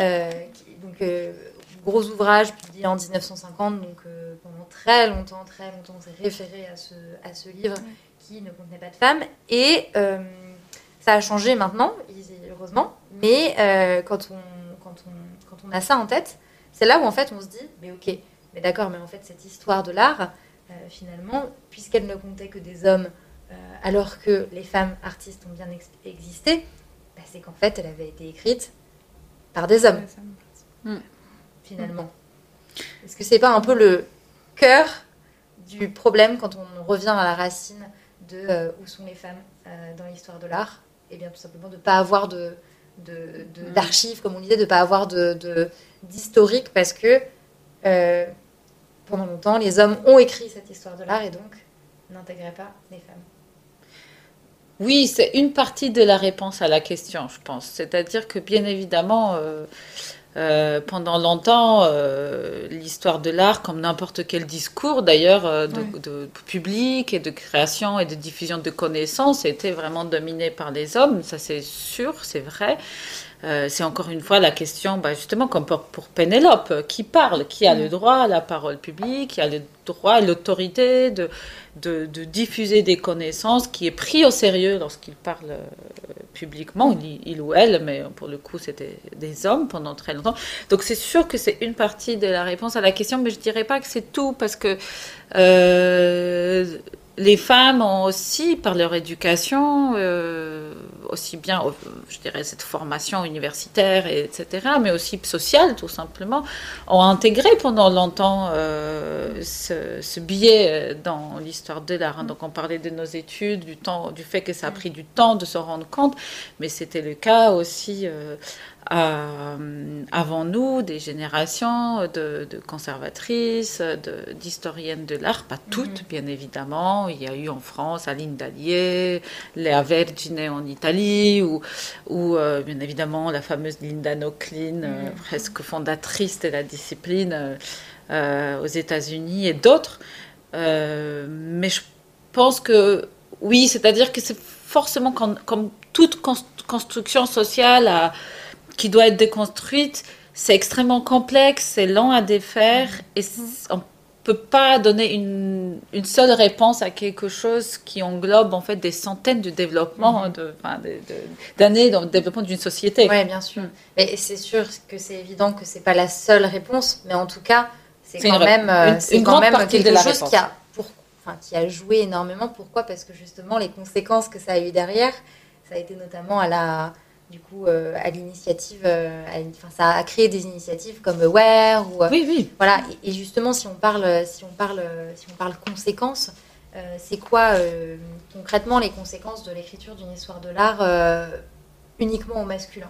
Gros ouvrage publié en 1950, donc pendant très longtemps, on s'est référé à ce livre qui ne contenait pas de femmes. Et ça a changé maintenant, heureusement. Mais quand on a ça en tête, c'est là où en fait on se dit, mais ok, mais d'accord, mais en fait cette histoire de l'art, finalement, puisqu'elle ne comptait que des hommes, alors que les femmes artistes ont bien existé, c'est qu'en fait elle avait été écrite par des hommes. Finalement. Est-ce que c'est pas un peu le cœur du problème quand on revient à la racine de où sont les femmes dans l'histoire de l'art? Eh bien, tout simplement de ne pas avoir d'archives, comme on disait, de ne pas avoir d'historique, parce que pendant longtemps, les hommes ont écrit cette histoire de l'art et donc n'intégraient pas les femmes. Oui, c'est une partie de la réponse à la question, je pense. C'est-à-dire que, bien évidemment... pendant longtemps, l'histoire de l'art, comme n'importe quel discours d'ailleurs, de public et de création et de diffusion de connaissances, était vraiment dominé par les hommes. Ça, c'est sûr, c'est vrai. C'est encore une fois la question, justement, comme pour Pénélope, qui parle, qui a le droit à la parole publique, qui a le droit et l'autorité de diffuser des connaissances, qui est pris au sérieux lorsqu'il parle publiquement, il ou elle, mais pour le coup, c'était des hommes pendant très longtemps. Donc, c'est sûr que c'est une partie de la réponse à la question, mais je ne dirais pas que c'est tout, parce que les femmes ont aussi, par leur éducation, aussi bien, je dirais, cette formation universitaire, etc., mais aussi sociale, tout simplement, ont intégré pendant longtemps ce biais dans l'histoire de l'art. Donc, on parlait de nos études, du fait que ça a pris du temps de se rendre compte, mais c'était le cas aussi avant nous, des générations de conservatrices, d'historiennes de l'art, pas toutes, bien évidemment. Il y a eu en France Aline Dallier, Lea Vergine en Italie, ou bien évidemment la fameuse Linda Nochlin, presque fondatrice de la discipline aux États-Unis, et d'autres. Mais je pense que oui, c'est-à-dire que c'est forcément comme toute construction sociale qui doit être déconstruite, c'est extrêmement complexe, c'est lent à défaire, et on ne peut pas donner une seule réponse à quelque chose qui englobe en fait des centaines de développements, d'années dans le développement d'une société. Oui, bien sûr. Mais c'est sûr que c'est évident que ce n'est pas la seule réponse, mais en tout cas, c'est quand même quelque chose qui a joué énormément. Pourquoi ? Parce que justement, les conséquences que ça a eu derrière, ça a été notamment à l'initiative, ça a créé des initiatives comme Aware, oui. Voilà. Et justement, si on parle conséquences, c'est quoi concrètement les conséquences de l'écriture d'une histoire de l'art uniquement au masculin.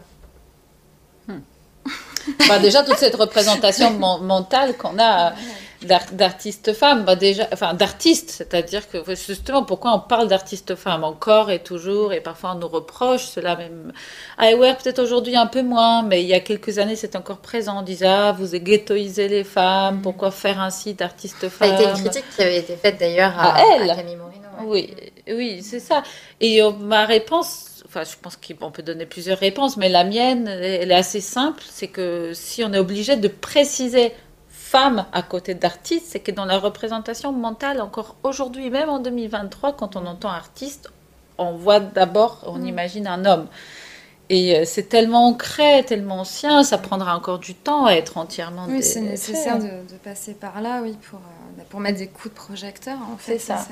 Déjà, toute cette représentation mentale qu'on a d'artistes femmes, d'artistes, c'est-à-dire que justement, pourquoi on parle d'artistes femmes encore et toujours, et parfois on nous reproche cela même. Eyewear, peut-être aujourd'hui un peu moins, mais il y a quelques années, c'est encore présent. On disait, vous ghettoisez les femmes, pourquoi faire ainsi d'artistes femmes? Ça a été une critique qui avait été faite d'ailleurs à Camille Morino. Oui, c'est ça. Et ma réponse... je pense qu'on peut donner plusieurs réponses, mais la mienne, elle est assez simple. C'est que si on est obligé de préciser femme à côté d'artiste, c'est que dans la représentation mentale, encore aujourd'hui, même en 2023, quand on entend artiste, on voit d'abord, on imagine un homme. Et c'est tellement ancré, tellement ancien, ça prendra encore du temps à être entièrement Oui, c'est nécessaire de passer par là, pour mettre des coups de projecteur, en fait. C'est ça.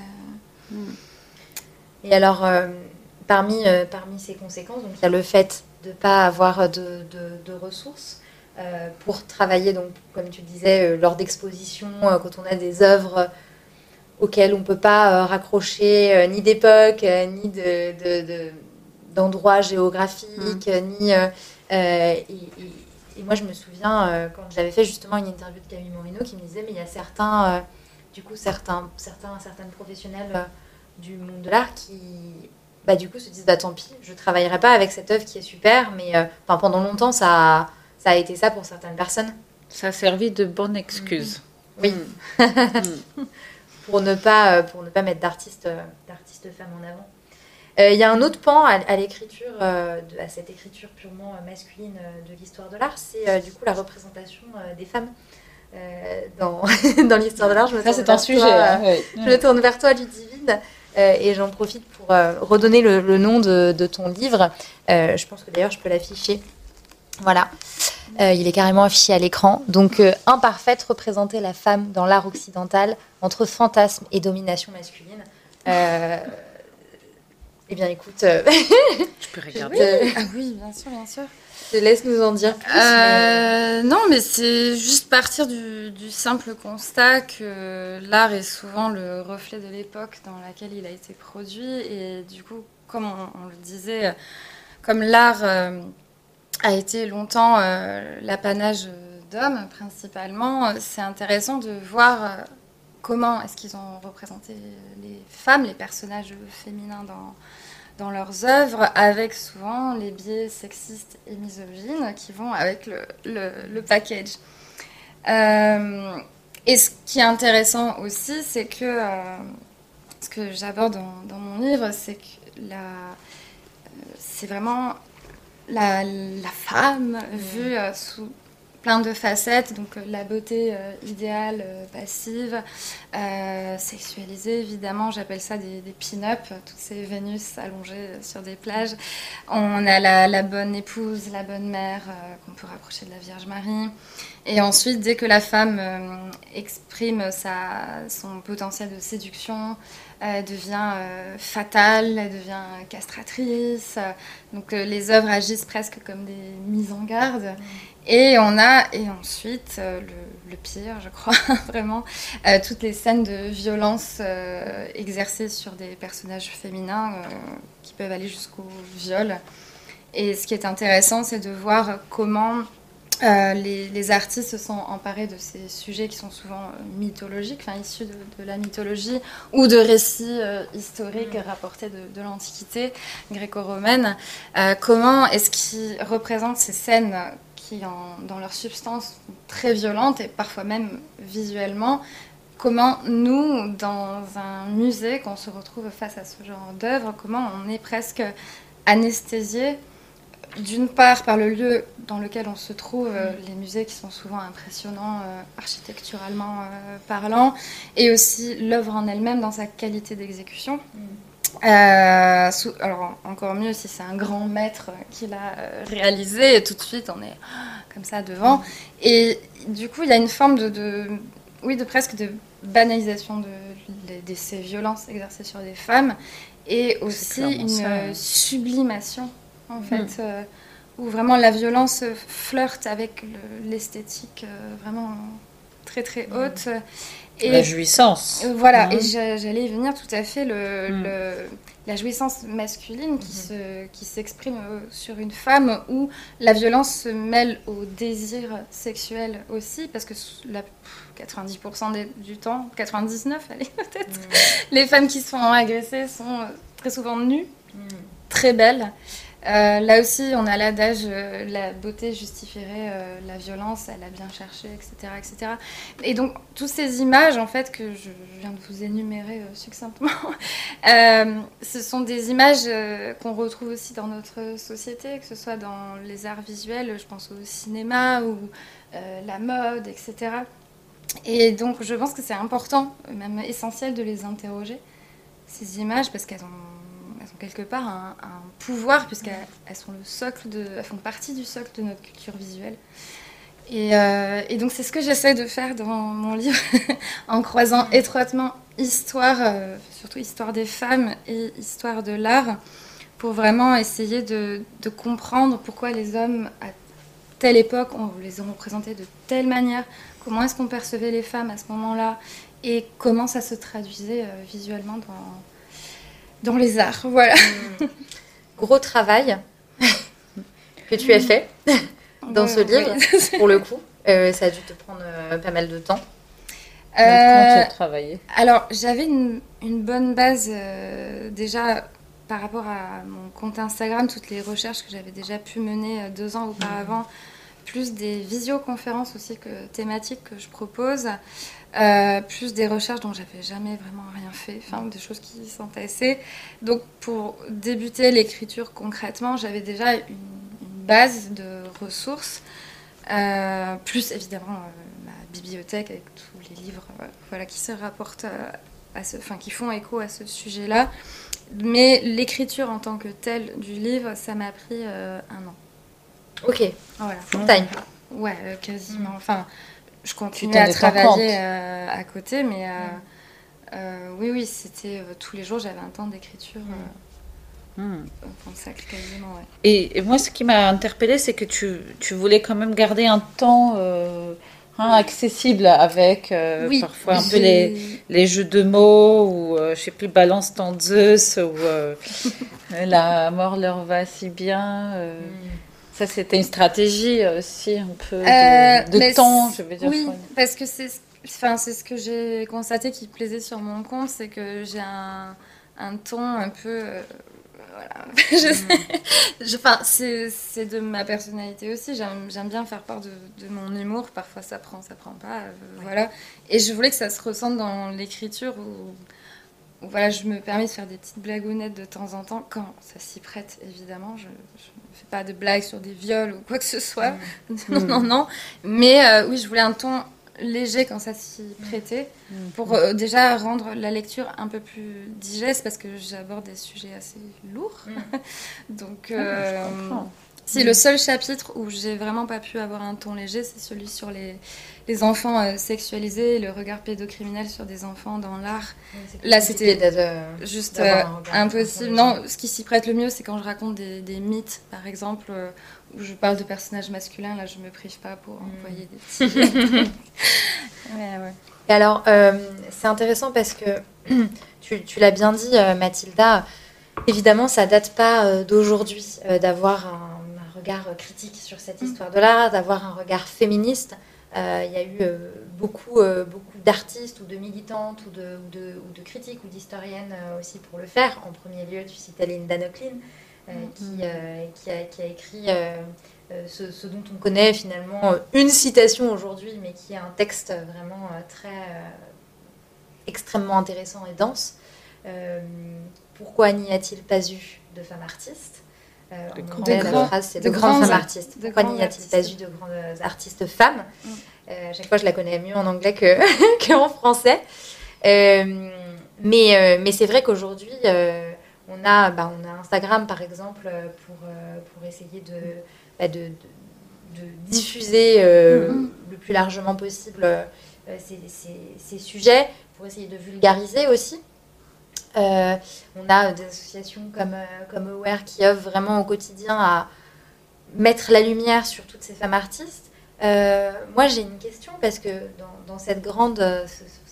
Et alors... Parmi ces conséquences, donc il y a le fait de ne pas avoir de ressources pour travailler, donc, comme tu le disais, lors d'expositions, quand on a des œuvres auxquelles on ne peut pas raccrocher ni d'époque, ni d'endroit géographique, ni... et moi, je me souviens, quand j'avais fait justement une interview de Camille Morino, qui me disait, mais il y a certaines professionnels du monde de l'art qui... du coup se disent tant pis, je travaillerai pas avec cette œuvre qui est super, mais pendant longtemps ça a été ça pour certaines personnes. Ça a servi de bonne excuse. Oui. pour ne pas mettre d'artistes femmes en avant. Il y a un autre pan à l'écriture, à cette écriture purement masculine de l'histoire de l'art, c'est du coup la représentation des femmes. Dans l'histoire de l'art, c'est un sujet. Je me tourne vers toi, Ludivine. Et j'en profite pour redonner le nom de ton livre. Je pense que d'ailleurs je peux l'afficher. Voilà. Il est carrément affiché à l'écran. Donc, Imparfaite, représenter la femme dans l'art occidental entre fantasme et domination masculine. Eh bien, écoute... Je peux regarder. Oui, bien sûr. Je te laisse nous en dire plus. Non, mais c'est juste partir du simple constat que l'art est souvent le reflet de l'époque dans laquelle il a été produit. Et du coup, comme on le disait, comme l'art a été longtemps l'apanage d'hommes principalement, c'est intéressant de voir comment est-ce qu'ils ont représenté les femmes, les personnages féminins dans leurs œuvres, avec souvent les biais sexistes et misogynes qui vont avec le package. Et ce qui est intéressant aussi, c'est que ce que j'aborde dans mon livre, c'est que c'est vraiment la femme vue sous plein de facettes, donc la beauté idéale, passive, sexualisée évidemment, j'appelle ça des pin-up, toutes ces Vénus allongées sur des plages. On a la bonne épouse, la bonne mère qu'on peut rapprocher de la Vierge Marie. Et ensuite, dès que la femme exprime son potentiel de séduction, elle devient fatale, elle devient castratrice. Donc les œuvres agissent presque comme des mises en garde. Et ensuite, le pire, je crois, vraiment, toutes les scènes de violence exercées sur des personnages féminins qui peuvent aller jusqu'au viol. Et ce qui est intéressant, c'est de voir comment les artistes se sont emparés de ces sujets qui sont souvent mythologiques, issus de la mythologie ou de récits historiques rapportés de l'Antiquité gréco-romaine. Comment est-ce qu'ils représentent ces scènes qui, dans leur substance, sont très violentes et parfois même visuellement? Comment nous, dans un musée, quand on se retrouve face à ce genre d'œuvre, comment on est presque anesthésié, d'une part par le lieu dans lequel on se trouve, les musées qui sont souvent impressionnants architecturalement parlant, et aussi l'œuvre en elle-même dans sa qualité d'exécution. Alors encore mieux si c'est un grand maître qui l'a réalisé, et tout de suite on est comme ça devant. Et du coup il y a une forme de presque de banalisation de ces violences exercées sur des femmes, et aussi une sublimation en fait, où vraiment la violence flirte avec l'esthétique vraiment très très haute. Et La jouissance. voilà, Mhm. et j'allais y venir tout à fait, la jouissance masculine qui s'exprime sur une femme, où la violence se mêle au désir sexuel aussi, parce que 90% du temps, 99, allez peut-être, les femmes qui se font agresser sont très souvent nues, très belles. Là aussi, on a l'adage la beauté justifierait la violence, elle a bien cherché, etc., etc. Et donc, toutes ces images, en fait, que je viens de vous énumérer succinctement, ce sont des images qu'on retrouve aussi dans notre société, que ce soit dans les arts visuels, je pense au cinéma ou la mode, etc. Et donc, je pense que c'est important, même essentiel, de les interroger, ces images, parce qu'elles ont quelque part un pouvoir, puisqu'elles sont elles font partie du socle de notre culture visuelle. Et donc c'est ce que j'essaie de faire dans mon livre, en croisant étroitement surtout histoire des femmes et histoire de l'art, pour vraiment essayer de comprendre pourquoi les hommes, à telle époque, on les a représentés de telle manière, comment est-ce qu'on percevait les femmes à ce moment-là, et comment ça se traduisait visuellement dans les arts, voilà. Gros travail que tu as fait dans ce livre, pour le coup. Ça a dû te prendre pas mal de temps. Quand tu as travaillé. Alors, j'avais une bonne base déjà par rapport à mon compte Instagram, toutes les recherches que j'avais déjà pu mener 2 ans auparavant, plus des visioconférences aussi thématiques que je propose. Plus des recherches dont j'avais jamais vraiment rien fait, enfin des choses qui s'entassaient. Donc pour débuter l'écriture concrètement, j'avais déjà une base de ressources, plus évidemment ma bibliothèque avec tous les livres voilà, qui se rapportent qui font écho à ce sujet-là. Mais l'écriture en tant que telle du livre, ça m'a pris 1 an. Ok, voilà. Full time. Ouais, quasiment. Enfin, je continuais à travailler à côté, mais oui, c'était tous les jours, j'avais un temps d'écriture consacré quasiment, ouais. Et moi, ce qui m'a interpellée, c'est que tu voulais quand même garder un temps accessible avec parfois un peu les jeux de mots, ou je sais plus, balance ton Zeus, ou la mort leur va si bien. Ça, c'était une stratégie aussi un peu de temps, je veux dire. Oui, parce que c'est ce que j'ai constaté qui plaisait sur mon compte, c'est que j'ai un ton un peu... voilà. C'est de ma personnalité aussi. J'aime bien faire part de mon humour. Parfois, ça prend pas. Voilà. Et je voulais que ça se ressente dans l'écriture où voilà, je me permets de faire des petites blagounettes de temps en temps, quand ça s'y prête, évidemment. Je ne fais pas de blagues sur des viols ou quoi que ce soit. Non. Mais oui, je voulais un ton léger quand ça s'y prêtait, pour déjà rendre la lecture un peu plus digeste, parce que j'aborde des sujets assez lourds. Donc, si le seul chapitre où j'ai vraiment pas pu avoir un ton léger, c'est celui sur les enfants sexualisés et le regard pédocriminel sur des enfants dans l'art. Là, c'était juste impossible. Non, ce qui s'y prête le mieux, c'est quand je raconte des mythes, par exemple, où je parle de personnages masculins. Là, je me prive pas pour envoyer des petits... ouais. Et alors, c'est intéressant parce que tu l'as bien dit, Mathilda, évidemment, ça date pas d'aujourd'hui d'avoir un regard critique sur cette histoire de l'art, d'avoir un regard féministe. Il y a eu beaucoup d'artistes ou de militantes ou de critiques ou d'historiennes aussi pour le faire. En premier lieu, tu citais Linda Nochlin, qui a écrit ce dont on connaît finalement une citation aujourd'hui, mais qui est un texte vraiment extrêmement intéressant et dense. Pourquoi n'y a-t-il pas eu de femmes artistes ? La phrase, c'est de grandes femmes artistes. Pourquoi n'y a-t-il pas eu de grandes artistes femmes ? À chaque fois, je la connais mieux en anglais qu'en français. Mais c'est vrai qu'aujourd'hui, on a Instagram, par exemple, pour essayer de diffuser le plus largement possible ces sujets, pour essayer de vulgariser aussi. On a des associations comme Aware qui œuvrent vraiment au quotidien à mettre la lumière sur toutes ces femmes artistes. Moi, j'ai une question, parce que dans cette grande,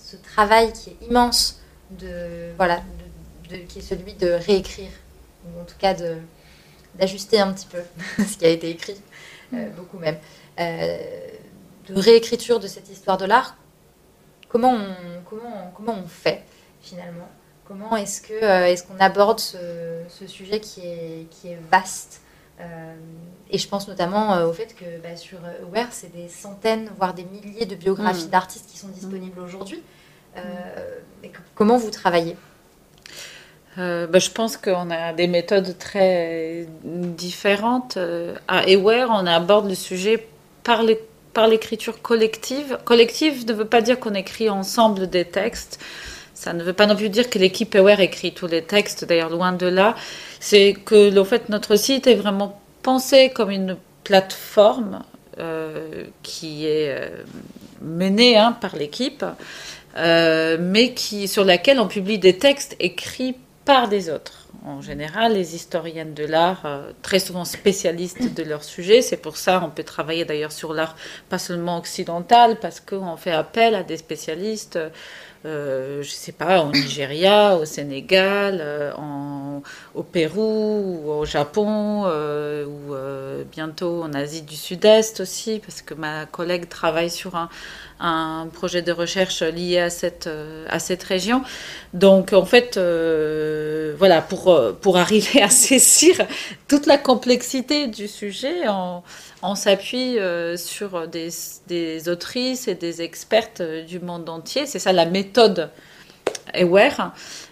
ce travail qui est immense qui est celui de réécrire, ou en tout cas d'ajuster un petit peu ce qui a été écrit, beaucoup même, de réécriture de cette histoire de l'art. Comment on fait finalement? Comment est-ce qu'on aborde ce sujet qui est vaste? Et je pense notamment au fait que sur Aware, c'est des centaines, voire des milliers de biographies d'artistes qui sont disponibles aujourd'hui. Comment vous travaillez? Je pense qu'on a des méthodes très différentes. À Aware, on aborde le sujet par l'écriture collective. Collective ne veut pas dire qu'on écrit ensemble des textes. Ça ne veut pas non plus dire que l'équipe Aware écrit tous les textes, d'ailleurs loin de là. C'est que, en fait, notre site est vraiment pensé comme une plateforme qui est menée par l'équipe, mais sur laquelle on publie des textes écrits par des autres. En général, les historiennes de l'art, très souvent spécialistes de leur sujet, c'est pour ça qu'on peut travailler d'ailleurs sur l'art pas seulement occidental, parce qu'on fait appel à des spécialistes, je ne sais pas, au Nigeria, au Sénégal, au Pérou, ou au Japon, ou bientôt en Asie du Sud-Est aussi, parce que ma collègue travaille sur un projet de recherche lié à cette région. Donc, en fait, voilà, pour arriver à saisir toute la complexité du sujet, on s'appuie sur des autrices et des expertes du monde entier. C'est ça la méthode Aware.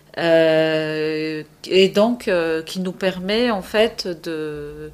Et donc, qui nous permet, en fait, de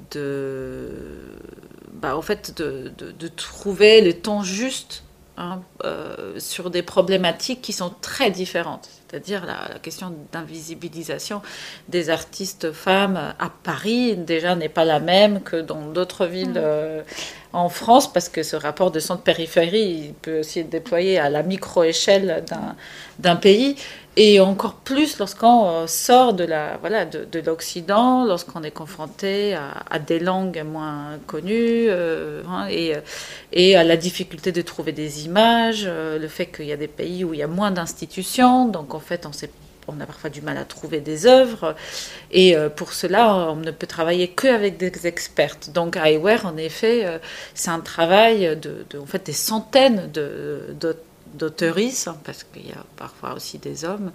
trouver le ton juste sur des problématiques qui sont très différentes. C'est-à-dire la question d'invisibilisation des artistes femmes à Paris, déjà, n'est pas la même que dans d'autres villes en France, parce que ce rapport de centre-périphérie, il peut aussi être déployé à la micro-échelle d'un pays. Et encore plus lorsqu'on sort de l'Occident, lorsqu'on est confronté à des langues moins connues, et à la difficulté de trouver des images, le fait qu'il y a des pays où il y a moins d'institutions, donc en fait on a parfois du mal à trouver des œuvres, et pour cela on ne peut travailler qu'avec des expertes. Donc à Aware, en effet, c'est un travail en fait des centaines d'auteuristes, parce qu'il y a parfois aussi des hommes,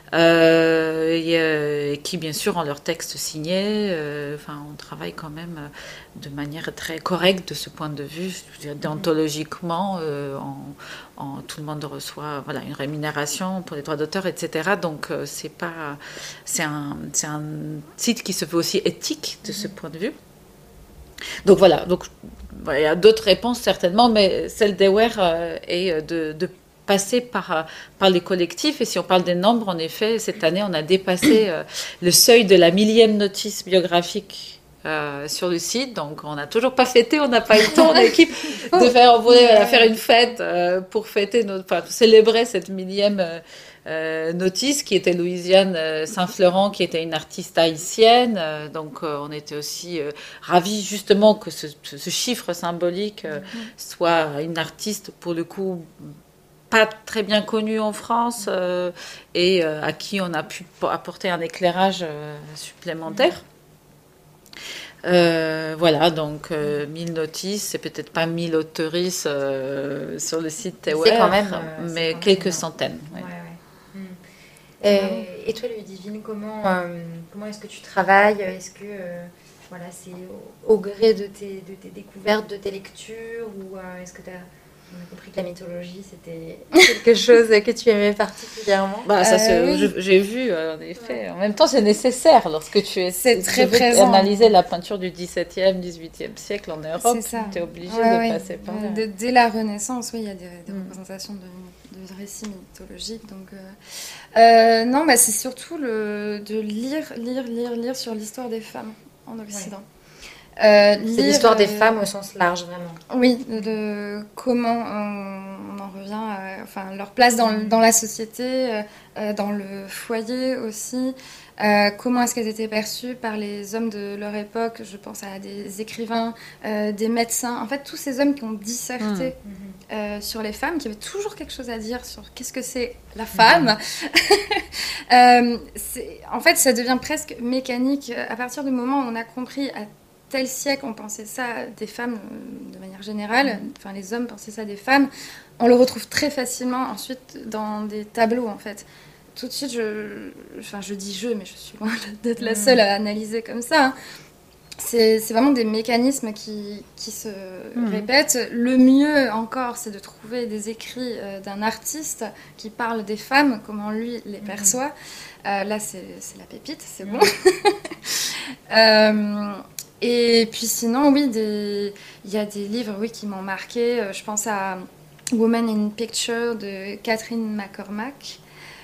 qui bien sûr ont leurs textes signés. On travaille quand même de manière très correcte de ce point de vue. Je veux dire, déontologiquement, tout le monde reçoit une rémunération pour les droits d'auteur, etc. Donc c'est un site qui se veut aussi éthique de ce point de vue. Donc voilà, il y a d'autres réponses certainement, mais celle d'Aware est de passer par les collectifs. Et si on parle des nombres, en effet, cette année, on a dépassé le seuil de la 1000e notice biographique sur le site. Donc, on n'a toujours pas fêté, on n'a pas eu le temps en équipe de faire, on voulait faire une fête pour fêter, célébrer cette 1000e notice, qui était Louisiane Saint-Florent, qui était une artiste haïtienne. Donc, on était aussi ravis justement que ce chiffre symbolique soit une artiste, pour le coup, pas très bien connue en France, et à qui on a pu apporter un éclairage supplémentaire. Voilà, donc 1000 notices, c'est peut-être pas 1000 auteurices sur le site Aware, c'est quand même, mais quelques centaines. Ouais. Et toi, Ludivine, comment est-ce que tu travailles? Est-ce que c'est au gré de tes découvertes, de tes lectures, ou est-ce que on a compris que la mythologie, c'était quelque chose que tu aimais particulièrement? Oui. J'ai vu, en effet. Ouais. En même temps, c'est nécessaire lorsque c'est très présent. Analyser la peinture du XVIIe, XVIIIe siècle en Europe. Tu es obligé de passer par là. Dès la Renaissance, il y a des représentations de récits mythologiques. Donc, non, c'est surtout de lire sur l'histoire des femmes en Occident. Ouais. C'est l'histoire des femmes au sens large, vraiment. Oui, de comment on en revient à leur place dans la société, dans le foyer aussi, comment est-ce qu'elles étaient perçues par les hommes de leur époque. Je pense à des écrivains, des médecins, en fait tous ces hommes qui ont disserté sur les femmes, qui avaient toujours quelque chose à dire sur qu'est-ce que c'est la femme. En fait, ça devient presque mécanique à partir du moment où on a compris à tel siècle on pensait ça des femmes de manière générale, enfin les hommes pensaient ça des femmes, on le retrouve très facilement ensuite dans des tableaux en fait. Tout de suite, je dis je, mais je suis loin d'être la seule à analyser comme ça. Hein. C'est vraiment des mécanismes qui se répètent. Le mieux encore, c'est de trouver des écrits d'un artiste qui parle des femmes, comment lui les perçoit. Là, c'est la pépite, c'est bon. Et puis sinon, oui, il y a des livres qui m'ont marqué. Je pense à Woman in Picture de Catherine McCormack,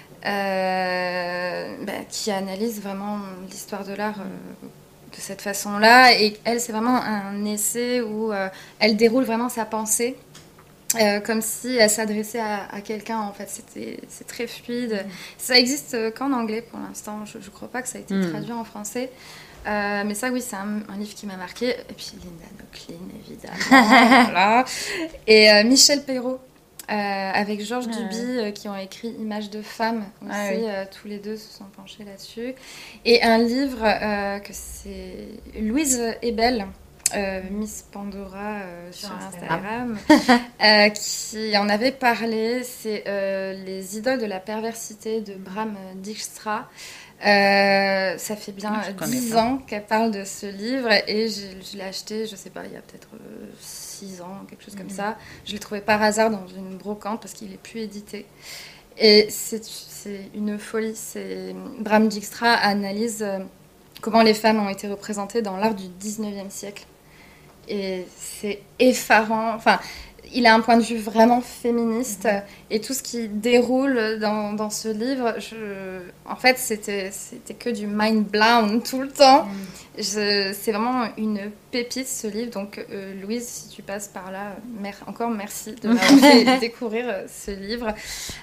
qui analyse vraiment l'histoire de l'art de cette façon-là. Et elle, c'est vraiment un essai où elle déroule vraiment sa pensée. Comme si elle s'adressait à quelqu'un, en fait. C'est très fluide. Ça existe qu'en anglais pour l'instant. Je ne crois pas que ça a été traduit en français. Mais ça, oui, c'est un livre qui m'a marqué. Et puis Linda Nochlin, évidemment. Voilà. Et Michel Perrault, avec Georges Duby, qui ont écrit Images de femmes. Tous les deux se sont penchés là-dessus. Et un livre que c'est Louise Ebel, Miss Pandora sur Instagram, qui en avait parlé. C'est Les idoles de la perversité de Bram Dijkstra. Ça fait bien 10 ans qu'elle parle de ce livre et je l'ai acheté, je sais pas, il y a peut-être 6 ans, quelque chose comme ça. Je l'ai trouvé par hasard dans une brocante parce qu'il est plus édité. Et c'est une folie. Bram Dijkstra analyse comment les femmes ont été représentées dans l'art du 19e siècle. Et c'est effarant. Enfin, il a un point de vue vraiment féministe et tout ce qui déroule dans ce livre, en fait, c'était que du mind blown tout le temps. C'est vraiment une pépite, ce livre. Donc, Louise, si tu passes par là, encore merci de m'avoir fait découvrir ce livre.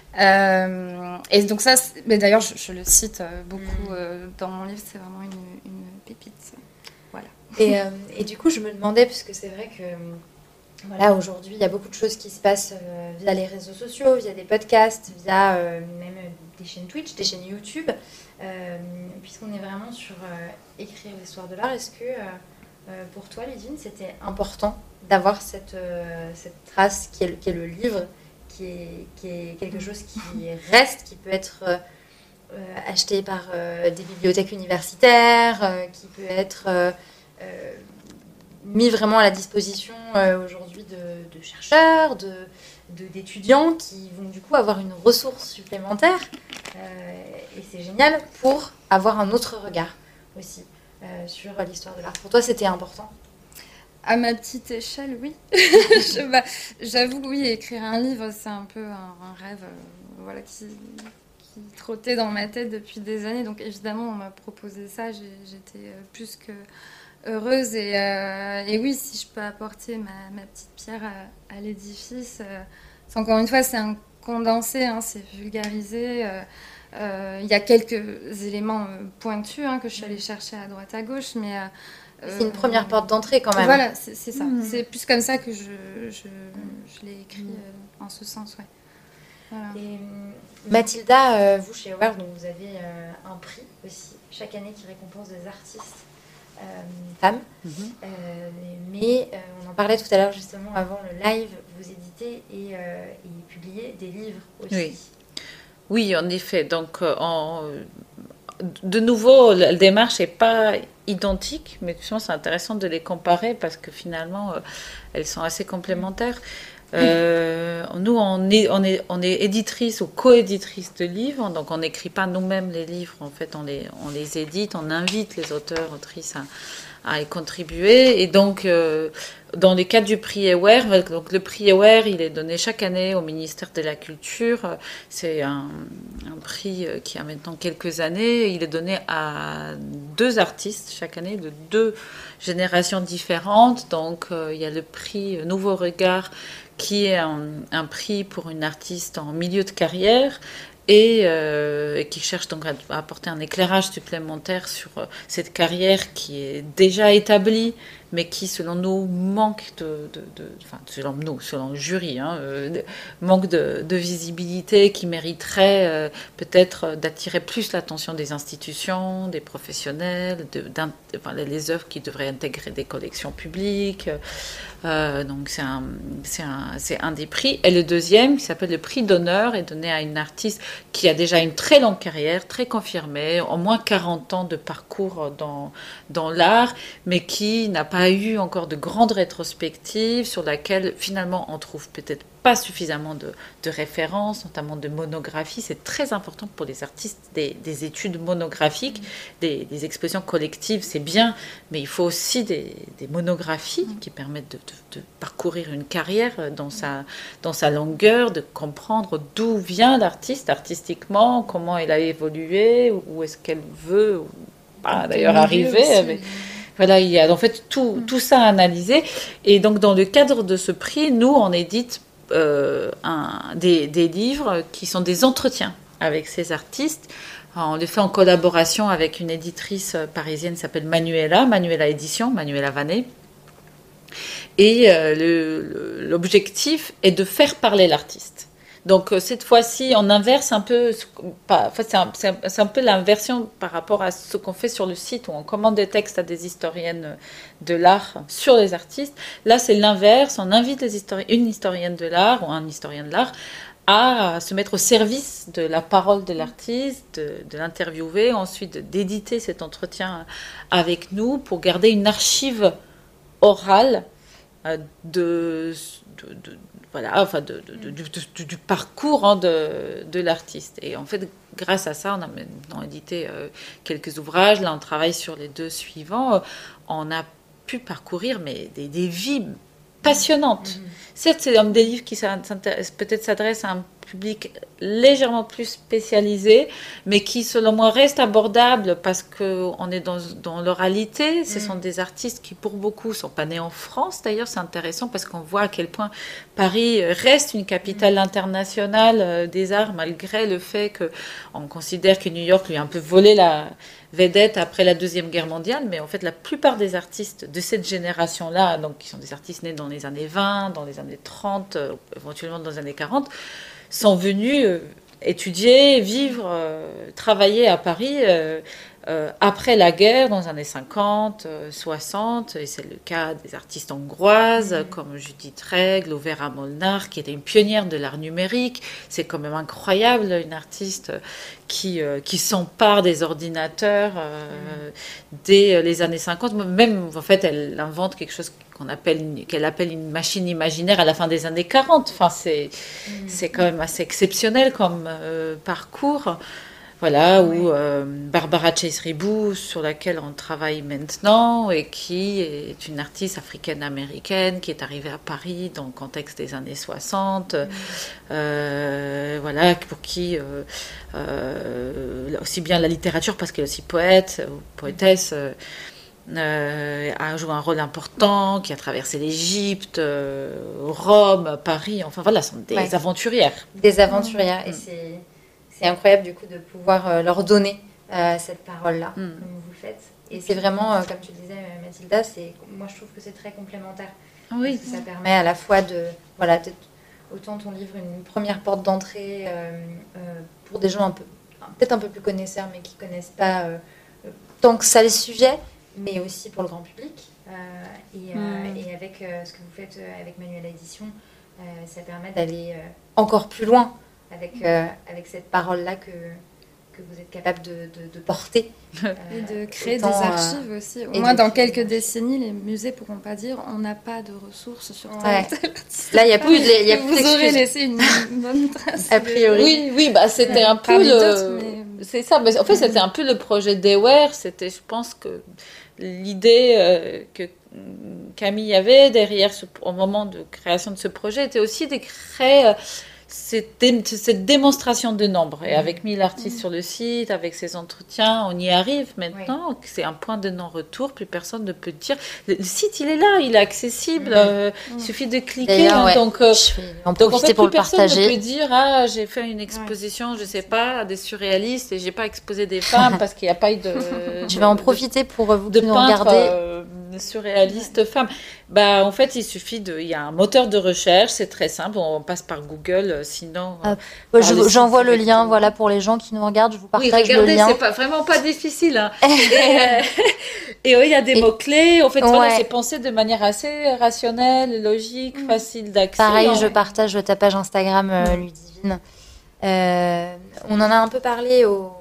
Et donc ça, mais d'ailleurs, je le cite beaucoup dans mon livre. C'est vraiment une pépite. Voilà. Et du coup, je me demandais, puisque c'est vrai que voilà, aujourd'hui, il y a beaucoup de choses qui se passent via les réseaux sociaux, via des podcasts, via même des chaînes Twitch, des chaînes YouTube. Puisqu'on est vraiment sur écrire l'histoire de l'art, est-ce que pour toi, Lydine, c'était important d'avoir cette trace qui est le livre, qui est quelque chose qui reste, qui peut être acheté par des bibliothèques universitaires, qui peut être mis vraiment à la disposition aujourd'hui de chercheurs, d'étudiants qui vont du coup avoir une ressource supplémentaire et c'est génial pour avoir un autre regard aussi sur l'histoire de l'art. Pour toi, c'était important? À ma petite échelle, oui. J'avoue, oui, écrire un livre, c'est un peu un rêve qui trottait dans ma tête depuis des années. Donc évidemment, on m'a proposé ça, j'étais plus que heureuse et oui, si je peux apporter ma petite pierre à l'édifice, encore une fois, c'est un condensé, c'est vulgarisé. Il y a quelques éléments pointus que je suis allée chercher à droite à gauche, mais c'est une première porte d'entrée quand même. Voilà, c'est ça. C'est plus comme ça que je l'ai écrit en ce sens, ouais. Voilà. Et Mathilda, vous chez Aware, donc vous avez un prix aussi chaque année qui récompense des artistes femmes. Mais on en parlait tout à l'heure justement avant le live, vous éditez et publiez des livres aussi. Oui, en effet. Donc, de nouveau, la démarche n'est pas identique, mais je pense que c'est intéressant de les comparer parce que finalement, elles sont assez complémentaires. Nous, on est éditrice ou co-éditrice de livres, donc on n'écrit pas nous-mêmes les livres, en fait, on les édite, on invite les auteurs, autrices à y contribuer. Et donc, dans le cadre du prix Aware, donc le prix Aware, il est donné chaque année au ministère de la Culture. C'est un prix qui a maintenant quelques années. Il est donné à 2 artistes chaque année de 2 générations différentes. Donc, il y a le prix Nouveau Regard, qui est un prix pour une artiste en milieu de carrière, et qui cherche donc à apporter un éclairage supplémentaire sur cette carrière qui est déjà établie, mais qui, selon nous, manque enfin, selon le jury, manque de visibilité, qui mériterait peut-être d'attirer plus l'attention des institutions, des professionnels, enfin, les œuvres qui devraient intégrer des collections publiques. Donc c'est un des prix. Et le deuxième, qui s'appelle le prix d'honneur, est donné à une artiste qui a déjà une très longue carrière, très confirmée, au moins 40 ans de parcours dans l'art, mais qui n'a pas eu encore de grande rétrospective sur laquelle finalement on trouve peut-être pas suffisamment de références, notamment de monographies. C'est très important pour les artistes des études monographiques, des expositions collectives, c'est bien, mais il faut aussi des monographies qui permettent de parcourir une carrière dans sa longueur, de comprendre d'où vient l'artiste artistiquement, comment elle a évolué, où est-ce qu'elle veut d'ailleurs arriver. Voilà, il y a en fait tout ça à analyser. Et donc dans le cadre de ce prix, nous on édite des livres qui sont des entretiens avec ces artistes. On les fait en collaboration avec une éditrice parisienne qui s'appelle Manuela Édition, Manuela Vanet. Et l'objectif est de faire parler l'artiste. Donc cette fois-ci, on inverse un peu, c'est un peu l'inversion par rapport à ce qu'on fait sur le site où on commande des textes à des historiennes de l'art sur les artistes. Là, c'est l'inverse, on invite une historienne de l'art ou un historien de l'art à se mettre au service de la parole de l'artiste, de l'interviewer, ensuite d'éditer cet entretien avec nous pour garder une archive orale du parcours de l'artiste. Et en fait, grâce à ça, on a maintenant édité quelques ouvrages. Là, on travaille sur les 2 suivants. On a pu parcourir des vies passionnantes. Certes, c'est des livres qui peut-être s'adressent à un public légèrement plus spécialisé, mais qui, selon moi, reste abordable parce qu'on est dans l'oralité. Ce sont des artistes qui, pour beaucoup, ne sont pas nés en France. D'ailleurs, c'est intéressant parce qu'on voit à quel point Paris reste une capitale internationale des arts, malgré le fait qu'on considère que New York lui a un peu volé la vedette après la Deuxième Guerre mondiale. Mais en fait, la plupart des artistes de cette génération-là, donc qui sont des artistes nés dans les années 20, dans les années 30, éventuellement dans les années 40, sont venus étudier, vivre, travailler à Paris après la guerre, dans les années 50, 60. Et c'est le cas des artistes hongroises comme Judith Regl ou Vera Molnar, qui était une pionnière de l'art numérique. C'est quand même incroyable, une artiste qui s'empare des ordinateurs dès les années 50. Même, en fait, elle invente quelque chose qu'elle appelle une machine imaginaire à la fin des années 40. Enfin, c'est quand même assez exceptionnel comme parcours. Voilà, ou Barbara Chase-Ribou, sur laquelle on travaille maintenant, et qui est une artiste africaine-américaine qui est arrivée à Paris dans le contexte des années 60. Voilà, pour qui aussi bien la littérature, parce qu'elle est aussi poète ou poétesse, a joué un rôle important, qui a traversé l'Égypte, Rome, Paris, enfin voilà, sont des aventurières. Des aventurières, et c'est incroyable du coup de pouvoir leur donner cette parole-là, comme vous le faites. Et c'est vraiment, comme tu disais Mathilda, moi je trouve que c'est très complémentaire. Oui. Ça permet à la fois autant ton livre une première porte d'entrée pour des gens peut-être un peu plus connaisseurs, mais qui ne connaissent pas tant que ça le sujet, mais aussi pour le grand public. Et avec ce que vous faites avec Manuela Édition, ça permet d'aller encore plus loin avec cette parole-là que vous êtes capable de porter. Et de créer des archives aussi. Au moins, dans quelques décennies, les musées ne pourront pas dire on n'a pas de ressources sur tel artiste. Là, il n'y a plus vous aurez laissé une bonne trace. A priori. Oui, c'était un peu c'est ça. Mais en fait, c'était un peu le projet d'Eware. C'était, je pense, que l'idée que Camille avait derrière au moment de création de ce projet était aussi de créer cette démonstration de nombre. Et avec 1000 artistes sur le site, avec ces entretiens, on y arrive maintenant. C'est un point de non-retour. Plus personne ne peut dire. Le site, il est là, il est accessible. Il suffit de cliquer. Donc, je vais en profiter pour le partager. Personne ne peut dire j'ai fait une exposition, je sais pas, des surréalistes et j'ai pas exposé des femmes parce qu'il n'y a pas eu de. Je vais en profiter pour vous de qui nous regardez. Surréaliste femmes. En fait, il y a un moteur de recherche, c'est très simple, on passe par Google, sinon... J'envoie le lien, voilà, pour les gens qui nous regardent, je vous partage le lien. C'est vraiment pas difficile. Hein. et il y a des mots-clés, en fait, c'est pensé de manière assez rationnelle, logique, facile d'accès. Pareil, je partage ta page Instagram, Ludivine. On en a un peu parlé en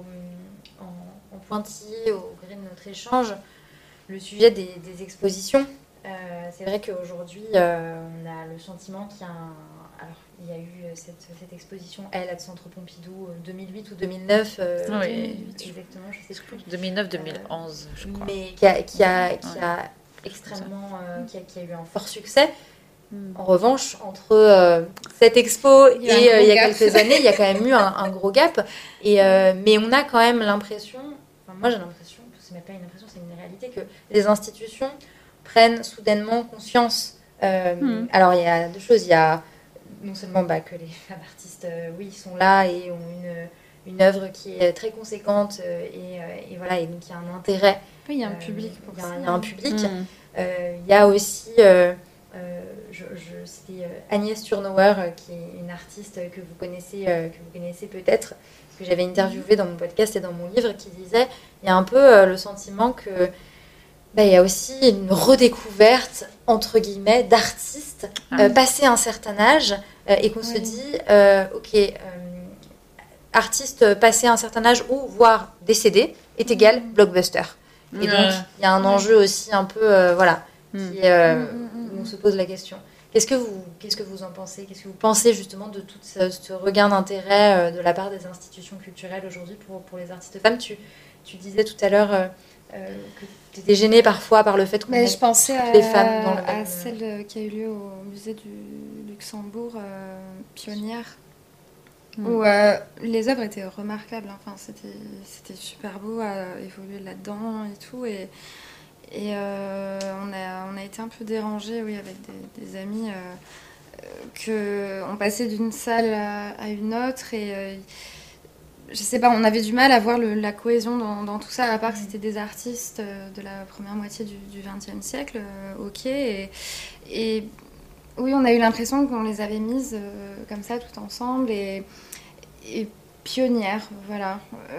pointillé au gré de notre échange. Le sujet des expositions, c'est vrai qu'aujourd'hui, on a le sentiment qu'il y a il y a eu cette exposition, elle, à Centre Pompidou, 2008 ou 2009, exactement, je sais plus. 2009-2011, je crois. Mais qui a extrêmement, qui a eu un fort succès. En revanche, entre cette expo et il y a quelques années, il y a quand même eu un gros gap. Mais on a quand même l'impression, moi j'ai l'impression, c'est même pas une impression, c'est une réalité, que les institutions prennent soudainement conscience. Alors il y a deux choses, il y a non seulement que les femmes artistes, ils sont là et ont une œuvre qui est très conséquente et voilà, et donc il y a un intérêt. Oui, il y a un public pour ça. Il y a un public. Il y a aussi, c'était Agnès Turnauer, qui est une artiste que vous connaissez peut-être, que j'avais interviewée dans mon podcast et dans mon livre, qui disait, il y a un peu le sentiment que il y a aussi une redécouverte, entre guillemets, d'artistes passé un certain âge et qu'on se dit, artiste passé un certain âge ou voire décédé est égal blockbuster. Et donc, il y a un enjeu aussi un peu, où on se pose la question. Qu'est-ce que vous en pensez ? Qu'est-ce que vous pensez justement de tout ce regain d'intérêt de la part des institutions culturelles aujourd'hui pour les artistes femmes ? Tu disais tout à l'heure que tu étais gênée parfois par le fait qu'on je pensais les femmes dans le à celle qui a eu lieu au musée du Luxembourg, Pionnière, où les œuvres étaient remarquables. Enfin, c'était super beau à évoluer là-dedans et tout. Et on a été un peu dérangés, avec des amis, qu'on passait d'une salle à une autre et je sais pas, on avait du mal à voir la cohésion dans tout ça, à part que c'était des artistes de la première moitié du XXe siècle, et oui, on a eu l'impression qu'on les avait mises comme ça tout ensemble et pionnières, voilà.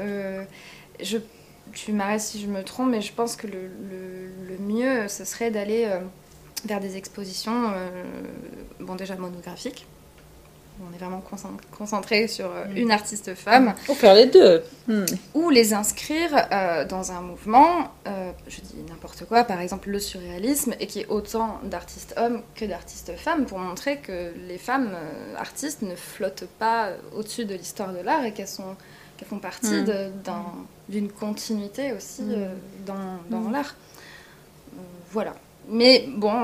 Tu m'arrêtes si je me trompe, mais je pense que le mieux, ce serait d'aller vers des expositions, déjà monographiques. On est vraiment concentré sur une artiste femme. Ou faire les deux. Ou les inscrire dans un mouvement, je dis n'importe quoi, par exemple le surréalisme, et qu'il y ait autant d'artistes hommes que d'artistes femmes, pour montrer que les femmes artistes ne flottent pas au-dessus de l'histoire de l'art et qu'elles font partie d'une continuité aussi dans l'art. Voilà. Mais bon...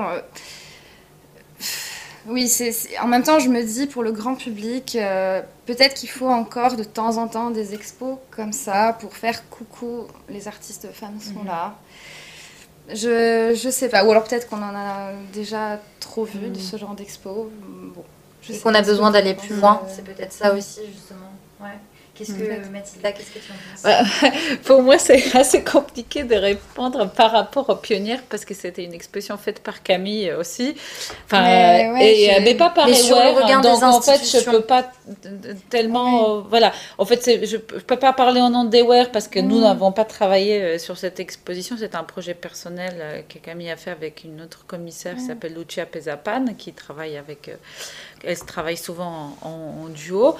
oui, en même temps, je me dis, pour le grand public, peut-être qu'il faut encore de temps en temps des expos comme ça pour faire coucou, les artistes femmes sont là. Je sais pas, ou alors peut-être qu'on en a déjà trop vu de ce genre d'expo. Bon, et qu'on a besoin d'aller plus loin, c'est peut-être ça aussi, justement. Ouais. Mathilda, qu'est-ce que tu en penses ? Pour moi, c'est assez compliqué de répondre par rapport aux pionnières parce que c'était une exposition faite par Camille aussi. Mais pas par Ewer. Donc en fait, je peux pas tellement. Voilà. En fait, je peux pas parler au nom d'Ewer parce que nous n'avons pas travaillé sur cette exposition. C'est un projet personnel que Camille a fait avec une autre commissaire qui s'appelle Lucia Pesapan, qui travaille avec. Elle travaille souvent en duo.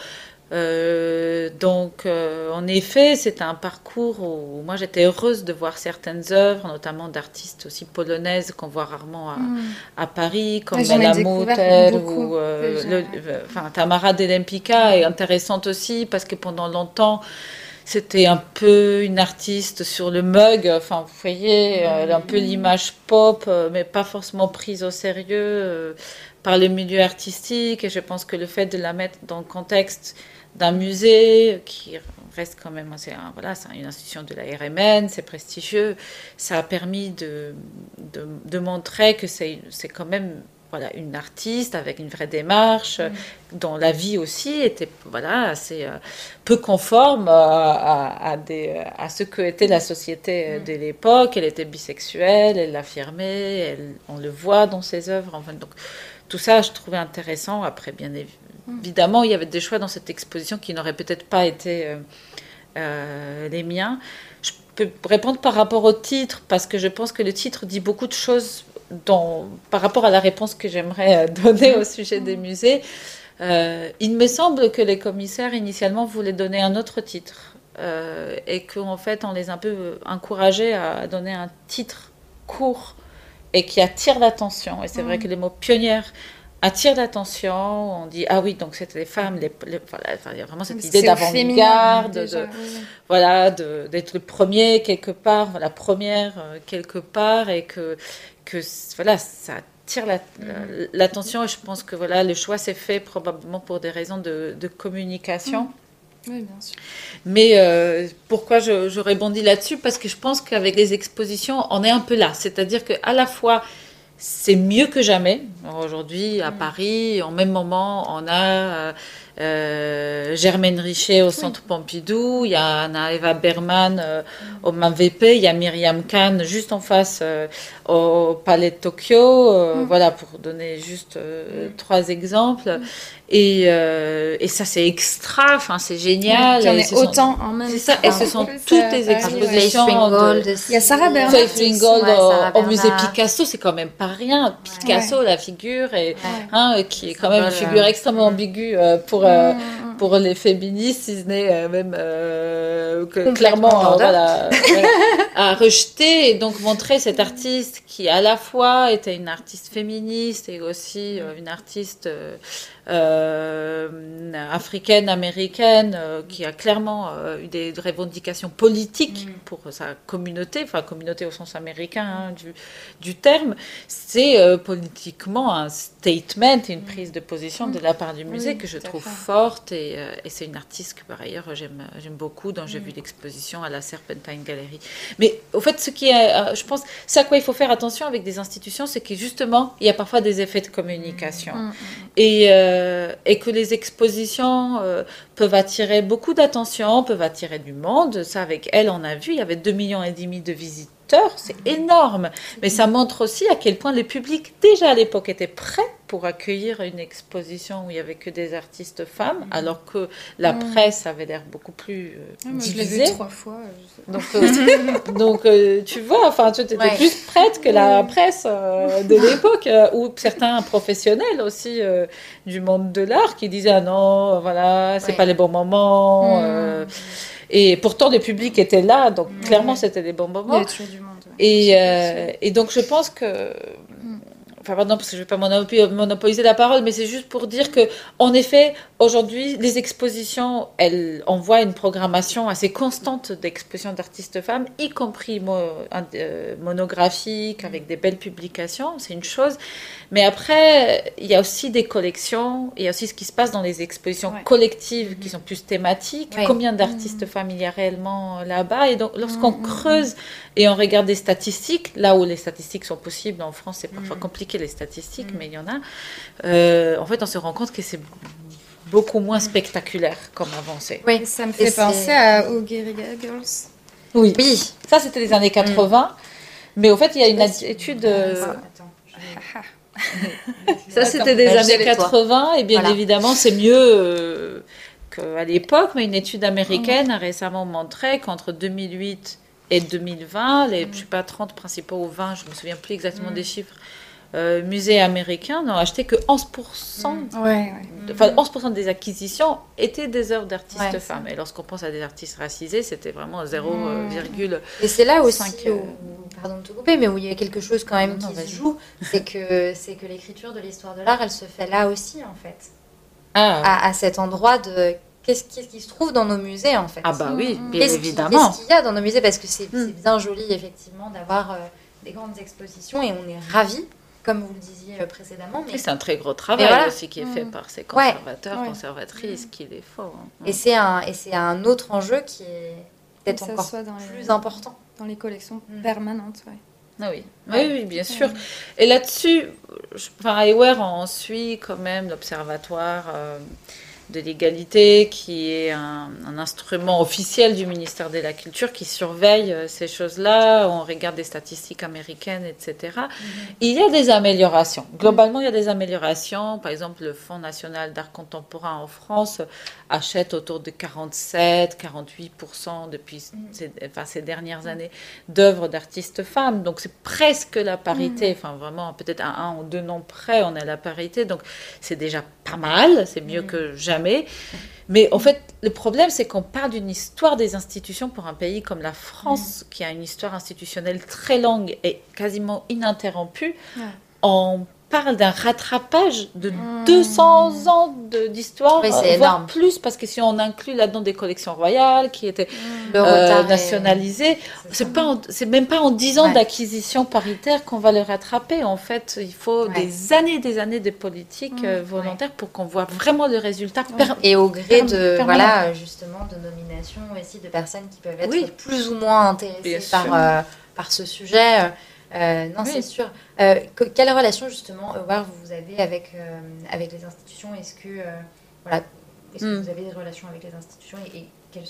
En effet, c'est un parcours où moi j'étais heureuse de voir certaines œuvres, notamment d'artistes aussi polonaises qu'on voit rarement à Paris, comme Bella Mutter ou Tamara Delempicka est intéressante aussi parce que pendant longtemps c'était un peu une artiste sur le mug, enfin vous voyez, un peu l'image pop, mais pas forcément prise au sérieux. par le milieu artistique, et je pense que le fait de la mettre dans le contexte d'un musée qui reste quand même, c'est une institution de la RMN, c'est prestigieux, ça a permis de montrer que c'est quand même une artiste avec une vraie démarche, dont la vie aussi était assez peu conforme à ce que était la société de l'époque. Elle était bisexuelle, elle l'affirmait, on le voit dans ses œuvres. Enfin, donc, tout ça, je trouvais intéressant. Après, bien évidemment, il y avait des choix dans cette exposition qui n'auraient peut-être pas été les miens. Je peux répondre par rapport au titre, parce que je pense que le titre dit beaucoup de choses par rapport à la réponse que j'aimerais donner au sujet des musées. Il me semble que les commissaires initialement voulaient donner un autre titre et qu'en fait on les a un peu encouragés à donner un titre court et qui attire l'attention. Et c'est vrai que les mots pionnière attire l'attention. On dit ah oui, donc c'était les femmes, il y a vraiment cette idée d'avant-garde, d'être le premier quelque part, la première quelque part, et que ça attire l'attention. Et je pense que le choix s'est fait probablement pour des raisons de communication. Oui, bien sûr. Mais pourquoi je rebondis là-dessus? Parce que je pense qu'avec les expositions, on est un peu là. C'est-à-dire qu'à la fois, c'est mieux que jamais. Aujourd'hui, à Paris, au même moment, on a Germaine Richer au Centre Pompidou, il y a Anna Eva Berman au MAVP, il y a Myriam Khan juste en face au Palais de Tokyo, pour donner juste 3 exemples. Et ça, c'est extra, c'est génial. Il y en a autant en même temps. C'est ça, et ce sont toutes les expositions. Il y a Sarah Bernhardt. Faith Ringgold au musée Picasso, c'est quand même pas rien. Picasso, la figure, qui est quand même une figure extrêmement ambiguë pour les féministes, si ce n'est même clairement à rejeter, et donc montrer cette artiste qui à la fois était une artiste féministe et aussi une artiste africaine, américaine, qui a clairement eu des revendications politiques pour sa communauté, communauté au sens américain du terme. C'est politiquement un statement, une prise de position de la part du musée que je trouve forte, et c'est une artiste que par ailleurs j'aime beaucoup, dont j'ai vu l'exposition à la Serpentine Gallery. Mais au fait, ce qui est, je pense, c'est à quoi il faut faire attention avec des institutions, c'est que justement, il y a parfois des effets de communication. Et que les expositions peuvent attirer beaucoup d'attention, peuvent attirer du monde. Ça, avec elle, on a vu, il y avait 2,5 millions de visiteurs, c'est énorme. Mais ça montre aussi à quel point le public, déjà à l'époque, était prêt pour accueillir une exposition où il n'y avait que des artistes femmes, alors que la presse avait l'air beaucoup plus divisée. Je l'ai vu 3 fois. Donc, tu vois, tu étais plus prête que la presse de l'époque, ou certains professionnels aussi du monde de l'art qui disaient ah non, c'est pas les bons moments. Et pourtant, le public était là, donc clairement, c'était les bons moments. Il y a toujours du monde. Et donc, je pense que... pardon, parce que je ne vais pas monopoliser la parole, mais c'est juste pour dire que, en effet, aujourd'hui, les expositions, elles envoient une programmation assez constante d'expositions d'artistes femmes, y compris monographiques, avec des belles publications, c'est une chose. Mais après, il y a aussi des collections, il y a aussi ce qui se passe dans les expositions collectives qui sont plus thématiques. Combien d'artistes femmes il y a réellement là-bas? Et donc, lorsqu'on creuse et on regarde des statistiques, là où les statistiques sont possibles, en France, c'est parfois compliqué les statistiques, mais il y en a. En fait, on se rend compte que c'est beaucoup moins spectaculaire comme avancée. Oui, ça me fait penser aux Guerrilla Girls. Oui, ça c'était les années 80, mais au fait, il y a une étude... Ça, c'était des années 80, et bien évidemment, c'est mieux qu'à l'époque, mais une étude américaine a récemment montré qu'entre 2008 et 2020, je ne sais pas, 30 principaux ou 20, je ne me souviens plus exactement des chiffres, musées américains n'ont acheté que 11%. 11% des acquisitions étaient des œuvres d'artistes femmes. Et lorsqu'on pense à des artistes racisés, c'était vraiment 0,5. Et c'est là aussi, pardon de te couper, mais où il y a quelque chose quand même qui se joue, c'est que l'écriture de l'histoire de l'art, elle se fait là aussi, en fait. À cet endroit de... Qu'est-ce qui se trouve dans nos musées, en fait? Ah bah oui, bien évidemment. Qu'est-ce qu'il y a dans nos musées? Parce que c'est bien joli, effectivement, d'avoir des grandes expositions, et on est ravis. comme vous le disiez précédemment. Mais... Et c'est un très gros travail aussi qui est fait par ces conservateurs, conservatrices, qu'il est fort. Et c'est un autre enjeu qui est peut-être encore plus important. Dans les collections permanentes, Ah oui. Oui, bien sûr. Et là-dessus, à Ewer, on suit quand même l'Observatoire de l'égalité, qui est un instrument officiel du ministère de la Culture qui surveille ces choses-là. On regarde des statistiques américaines, etc. Il y a des améliorations. Globalement, il y a des améliorations. Par exemple, le Fonds national d'art contemporain en France achète autour de 47-48% depuis ces dernières années d'œuvres d'artistes femmes. Donc, c'est presque la parité. Enfin, vraiment, peut-être à 1 ou 2 noms près, on est à la parité. Donc, c'est déjà pas mal. C'est mieux que jamais. Mais en fait, le problème, c'est qu'on parle d'une histoire des institutions pour un pays comme la France, qui a une histoire institutionnelle très longue et quasiment ininterrompue. On parle d'un rattrapage de 200 ans d'histoire, c'est voire énorme. plus, parce que si on inclut là-dedans des collections royales qui étaient nationalisées, c'est même pas en 10 ans d'acquisition paritaire qu'on va le rattraper. En fait, il faut des années de politique volontaire pour qu'on voit vraiment le résultat. Et au gré de, justement, de nominations aussi de personnes qui peuvent être plus ou moins intéressées par ce sujet. C'est sûr. Quelle relation justement vous avez avec les institutions? Est-ce que vous avez des relations avec les institutions et quelles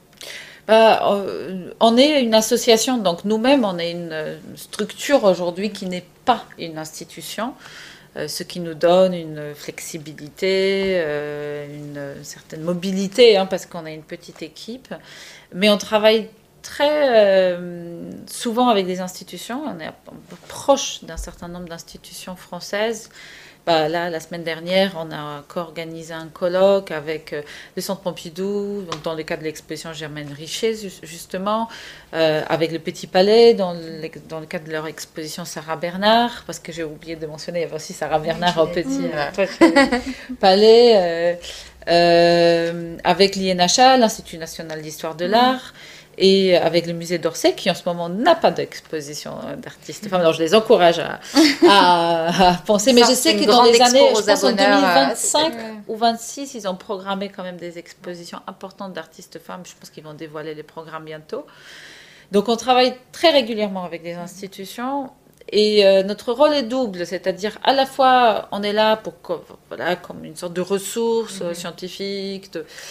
sont-elles? On est une association, donc nous-mêmes on est une structure aujourd'hui qui n'est pas une institution, ce qui nous donne une flexibilité, une certaine mobilité, parce qu'on a une petite équipe, mais on travaille très souvent avec des institutions. On est proche d'un certain nombre d'institutions françaises. Là, la semaine dernière, on a co-organisé un colloque avec le Centre Pompidou, donc dans le cadre de l'exposition Germaine Richer, justement, avec le Petit Palais, dans le cadre de leur exposition Sarah Bernard, parce que j'ai oublié de mentionner, il y avait aussi Sarah Bernard au Petit Palais, avec l'INHA, l'Institut national d'histoire de l'art, et avec le musée d'Orsay, qui en ce moment n'a pas d'exposition d'artistes femmes. Alors je les encourage à penser, mais je sais que dans les années, je pense en 2025 ou 26, ils ont programmé quand même des expositions importantes d'artistes femmes. Je pense qu'ils vont dévoiler les programmes bientôt. Donc on travaille très régulièrement avec des institutions. Et notre rôle est double, c'est-à-dire à la fois on est là pour comme une sorte de ressources scientifiques,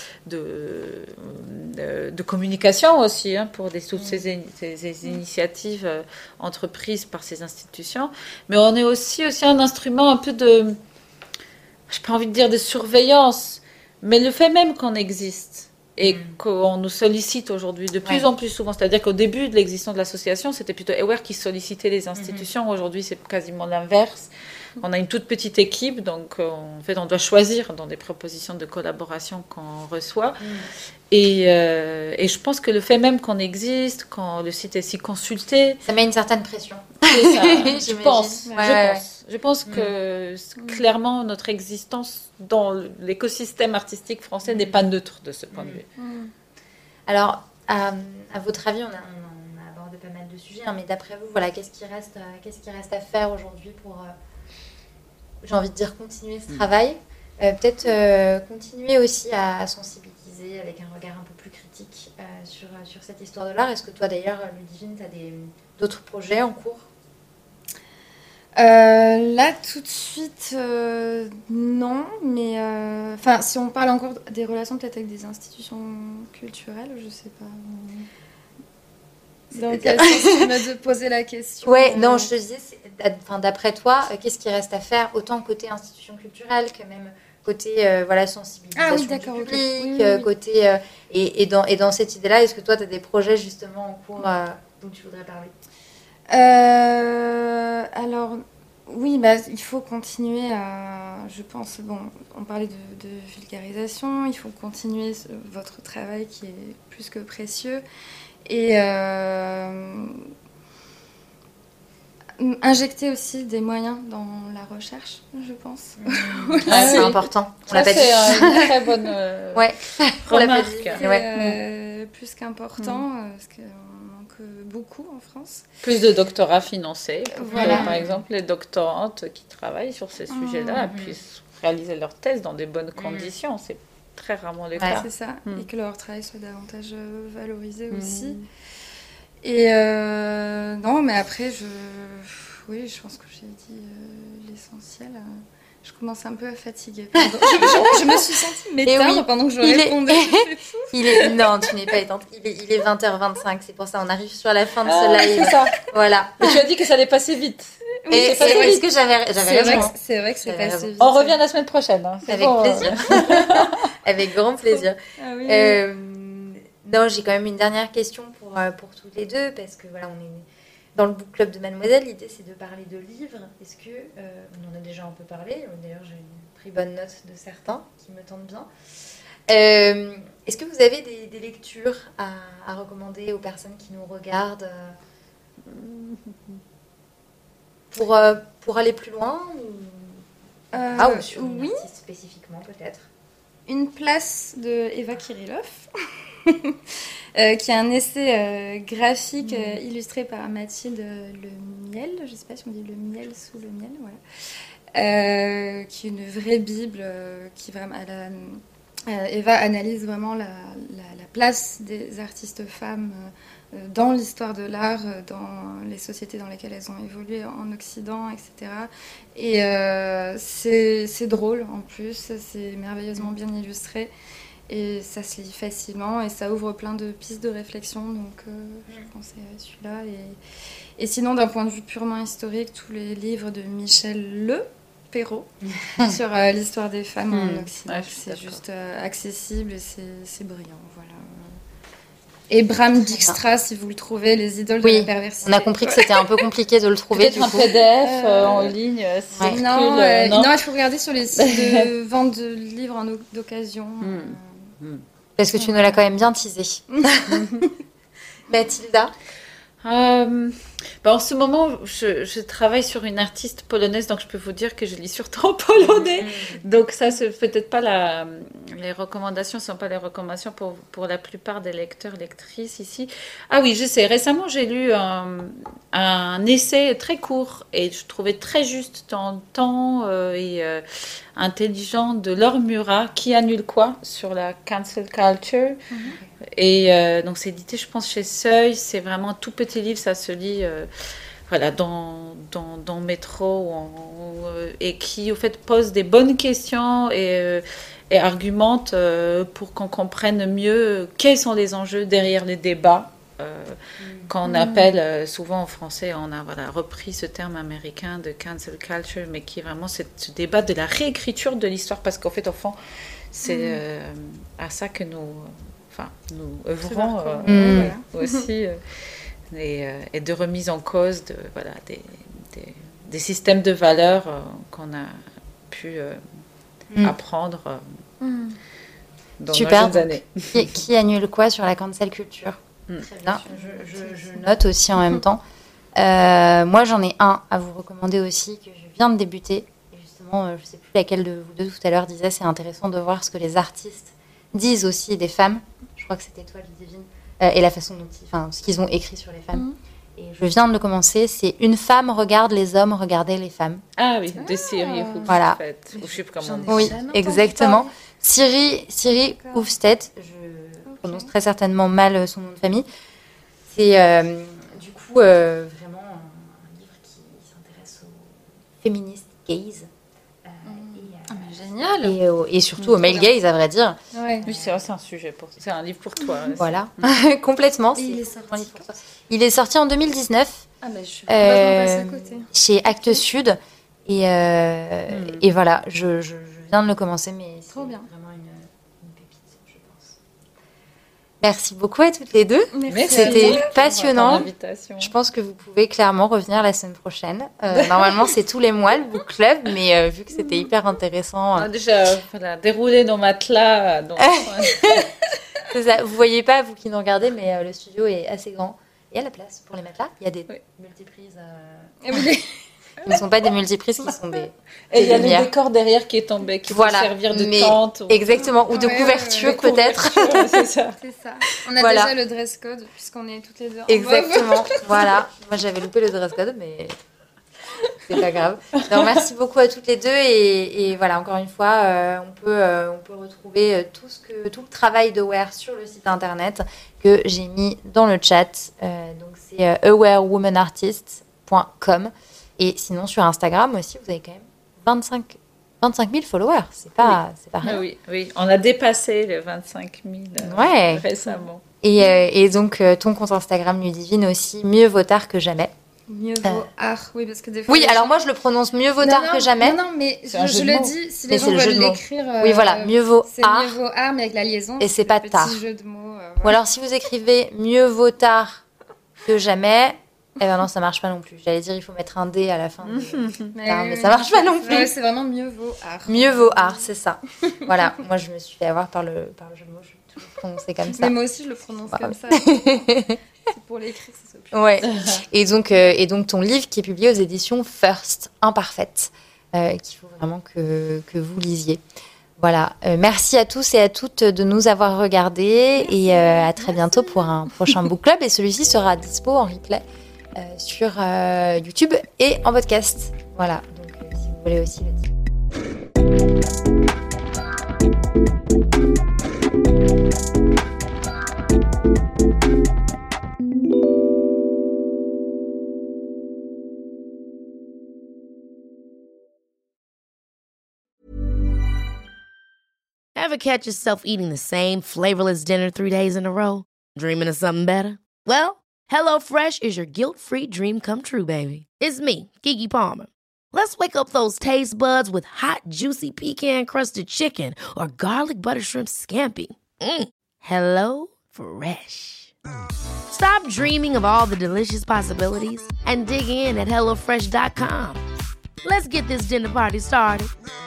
de communication aussi, pour toutes ces initiatives entreprises par ces institutions, mais on est aussi un instrument un peu de, je n'ai pas envie de dire de surveillance, mais le fait même qu'on existe et qu'on nous sollicite aujourd'hui de plus en plus souvent. C'est-à-dire qu'au début de l'existence de l'association, c'était plutôt Ewer qui sollicitait les institutions. Aujourd'hui, c'est quasiment l'inverse. On a une toute petite équipe, donc en fait, on doit choisir dans des propositions de collaboration qu'on reçoit. Et je pense que le fait même qu'on existe, quand le site est si consulté... Ça met une certaine pression. C'est ça, je pense que clairement, notre existence dans l'écosystème artistique français n'est pas neutre de ce point de vue. Alors, à votre avis, on a abordé pas mal de sujets, mais d'après vous, qu'est-ce qui reste à faire aujourd'hui pour, j'ai envie de dire, continuer ce travail, peut-être continuer aussi à sensibiliser avec un regard un peu plus critique sur cette histoire de l'art. Est-ce que toi, d'ailleurs, Ludivine, tu as d'autres projets en cours? Là, tout de suite, non, mais si on parle encore des relations peut-être avec des institutions culturelles, je sais pas. Donc, tu m'as posé la question. Non, je te disais, d'après toi, qu'est-ce qui reste à faire, autant côté institution culturelle que même côté sensibilisation du public, côté et dans cette idée-là, est-ce que toi, tu as des projets justement en cours dont tu voudrais parler? Alors, oui, il faut continuer je pense, on parlait de vulgarisation, il faut continuer votre travail qui est plus que précieux et injecter aussi des moyens dans la recherche, je pense. C'est important. C'est une très bonne remarque. Plus qu'important, parce qu'on manque beaucoup en France. Plus de doctorats financés. Voilà. Par exemple, les doctorantes qui travaillent sur ces sujets-là puissent réaliser leur thèse dans des bonnes conditions. C'est très rarement le cas. C'est ça. Et que leur travail soit davantage valorisé aussi. Et non, mais après, oui, je pense que j'ai dit l'essentiel. Je commence un peu à fatiguer. Je me suis sentie m'éteindre pendant que je répondais. Non, tu n'es pas éteinte. Il est 20h25, c'est pour ça on arrive sur la fin de ce live. C'est ça. Voilà. Mais tu as dit que ça allait passer vite. Oui, est-ce que j'avais raison? C'est vrai que c'est passé vite. On revient la semaine prochaine. Hein. Avec plaisir. Avec grand plaisir. Ah oui. Non, j'ai quand même une dernière question pour toutes les deux, parce que voilà, on est dans le book club de Mademoiselle. L'idée, c'est de parler de livres. Est-ce que, on en a déjà un peu parlé, d'ailleurs j'ai pris bonne note de certains qui me tentent bien. Est-ce que vous avez des lectures à recommander aux personnes qui nous regardent pour aller plus loin ou sur une artiste spécifiquement peut-être? Une place de Eva Kirillov, qui est un essai graphique illustré par Mathilde Le Miel, je ne sais pas si on dit Le Miel sous le miel, voilà. Qui est une vraie bible, qui vraiment, Eva analyse vraiment la place des artistes femmes dans l'histoire de l'art, dans les sociétés dans lesquelles elles ont évolué en Occident, etc. Et c'est drôle en plus, c'est merveilleusement bien illustré et ça se lit facilement et ça ouvre plein de pistes de réflexion, donc je pensais à celui-là. Et sinon, d'un point de vue purement historique, tous les livres de Michel Le Perrault sur l'histoire des femmes en Occident, c'est juste accessible et c'est brillant, voilà. Et Bram Dijkstra, si vous le trouvez, les idoles de la perversité. On a compris que c'était un peu compliqué de le trouver. Peut-être un PDF en ligne. Non, il faut regarder sur les sites de vente de livres d'occasion. Parce que tu nous l'as quand même bien teasé. Mathilda? En ce moment, je travaille sur une artiste polonaise, donc je peux vous dire que je lis surtout en polonais. Donc ça, c'est peut-être pas les recommandations, ne sont pas les recommandations pour la plupart des lecteurs, lectrices ici. Ah oui, je sais, récemment, j'ai lu un essai très court et je trouvais très juste dans le temps et intelligent de Laure Murat, Qui annule quoi, sur la cancel culture. Et donc c'est édité, je pense, chez Seuil. C'est vraiment un tout petit livre, ça se lit dans le métro et qui au fait pose des bonnes questions et argumente pour qu'on comprenne mieux quels sont les enjeux derrière les débats. Qu'on appelle souvent en français, on a repris ce terme américain de cancel culture, mais qui est vraiment ce débat de la réécriture de l'histoire, parce qu'en fait, au fond, c'est à ça que nous œuvrons aussi, et de remise en cause des systèmes de valeurs qu'on a pu apprendre dans nos jeunes années. Qui annule quoi sur la cancel culture? Très bien. Je note aussi en même temps. Moi, j'en ai un à vous recommander aussi, que je viens de débuter. Et justement, je ne sais plus laquelle de vous deux tout à l'heure disait, c'est intéressant de voir ce que les artistes disent aussi des femmes. Je crois que c'était toi, Ludivine. Et la façon dont ce qu'ils ont écrit sur les femmes. Et je viens de le commencer. C'est Une femme regarde les hommes regarder les femmes. Ah oui, de Siri Hufstedt. Voilà. Je sais plus comment on dit. Oui, exactement. Siri Hufstedt. Je prononce très certainement mal son nom de famille. C'est du coup vraiment un livre qui s'intéresse aux féministes gays. Génial. Et surtout au male gaze, à vrai dire. Ouais. Oui, c'est un sujet c'est un livre pour toi. Voilà, complètement. Il est sorti en 2019. Ah je suis complètement passée à côté. Chez Actes Sud. Et voilà, je viens de le commencer, mais c'est trop bien. Vraiment une pépite, je pense. Merci beaucoup à toutes les deux. Merci. C'était passionnant. Je pense que vous pouvez clairement revenir la semaine prochaine. Normalement, c'est tous les mois le book club, mais vu que c'était hyper intéressant. Déjà, déroulé nos matelas. C'est ça. Vous voyez pas, vous qui nous regardez, mais le studio est assez grand. Il y a la place pour les matelas. Il y a des multiprises. qui ne sont pas des multiprises, qui sont des Et il y a le lumières. décor derrière qui est tombé, qui Voilà, peut servir de mais tente. exactement, ou de Ouais, couverture ouais, peut-être. couverture, c'est ça. C'est ça. On a Voilà. déjà le dress code, puisqu'on est toutes les deux en Exactement, voilà. Moi j'avais loupé le dress code, mais c'est pas grave. Donc merci beaucoup à toutes les deux et voilà, encore une fois, on peut retrouver tout le travail d'Aware sur le site internet que j'ai mis dans le chat. Donc c'est awarewomanartist.com et sinon sur Instagram aussi, vous avez quand même 25 000 followers. C'est pas rien. Oui, on a dépassé les 25 000 Ouais. récemment. Et donc ton compte Instagram Ludivine aussi, mieux vaut tard que jamais. Mieux vaut art, oui, parce que des fois. Oui, les alors gens- moi je le prononce mieux vaut tard que jamais. Non, mais C'est un je jeu de le mots. dis, si Mais les c'est gens le jeu veulent de mots. l'écrire. Oui, voilà, mieux vaut c'est art. mieux vaut art, mais avec la liaison. Et c'est le pas petit tard. jeu de mots. Ou alors si vous écrivez mieux vaut tard que jamais, eh ben non, ça marche pas non plus. J'allais dire il faut mettre un D à la fin. Mais ça marche pas non plus. Ouais, c'est vraiment mieux vaut art. Mieux vaut art, c'est ça. Voilà, moi je me suis fait avoir par le jeu de mots, je vais toujours prononcer comme ça. Mais moi aussi, je le prononce Voilà. comme ça. C'est pour l'écrire, ça soit plus. Ouais. Et donc ton livre qui est publié aux éditions First, Imparfaite, qu'il faut vraiment que vous lisiez. Voilà. Merci à tous et à toutes de nous avoir regardés et à très bientôt pour un prochain book club. Et celui-ci sera dispo en replay sur YouTube et en podcast. Voilà. Donc si vous voulez aussi le dire. Ever catch yourself eating the same flavorless dinner 3 days in a row? Dreaming of something better? Well, HelloFresh is your guilt-free dream come true, baby. It's me, Keke Palmer. Let's wake up those taste buds with hot, juicy pecan-crusted chicken or garlic butter shrimp scampi. Hello Fresh. Stop dreaming of all the delicious possibilities and dig in at HelloFresh.com. Let's get this dinner party started.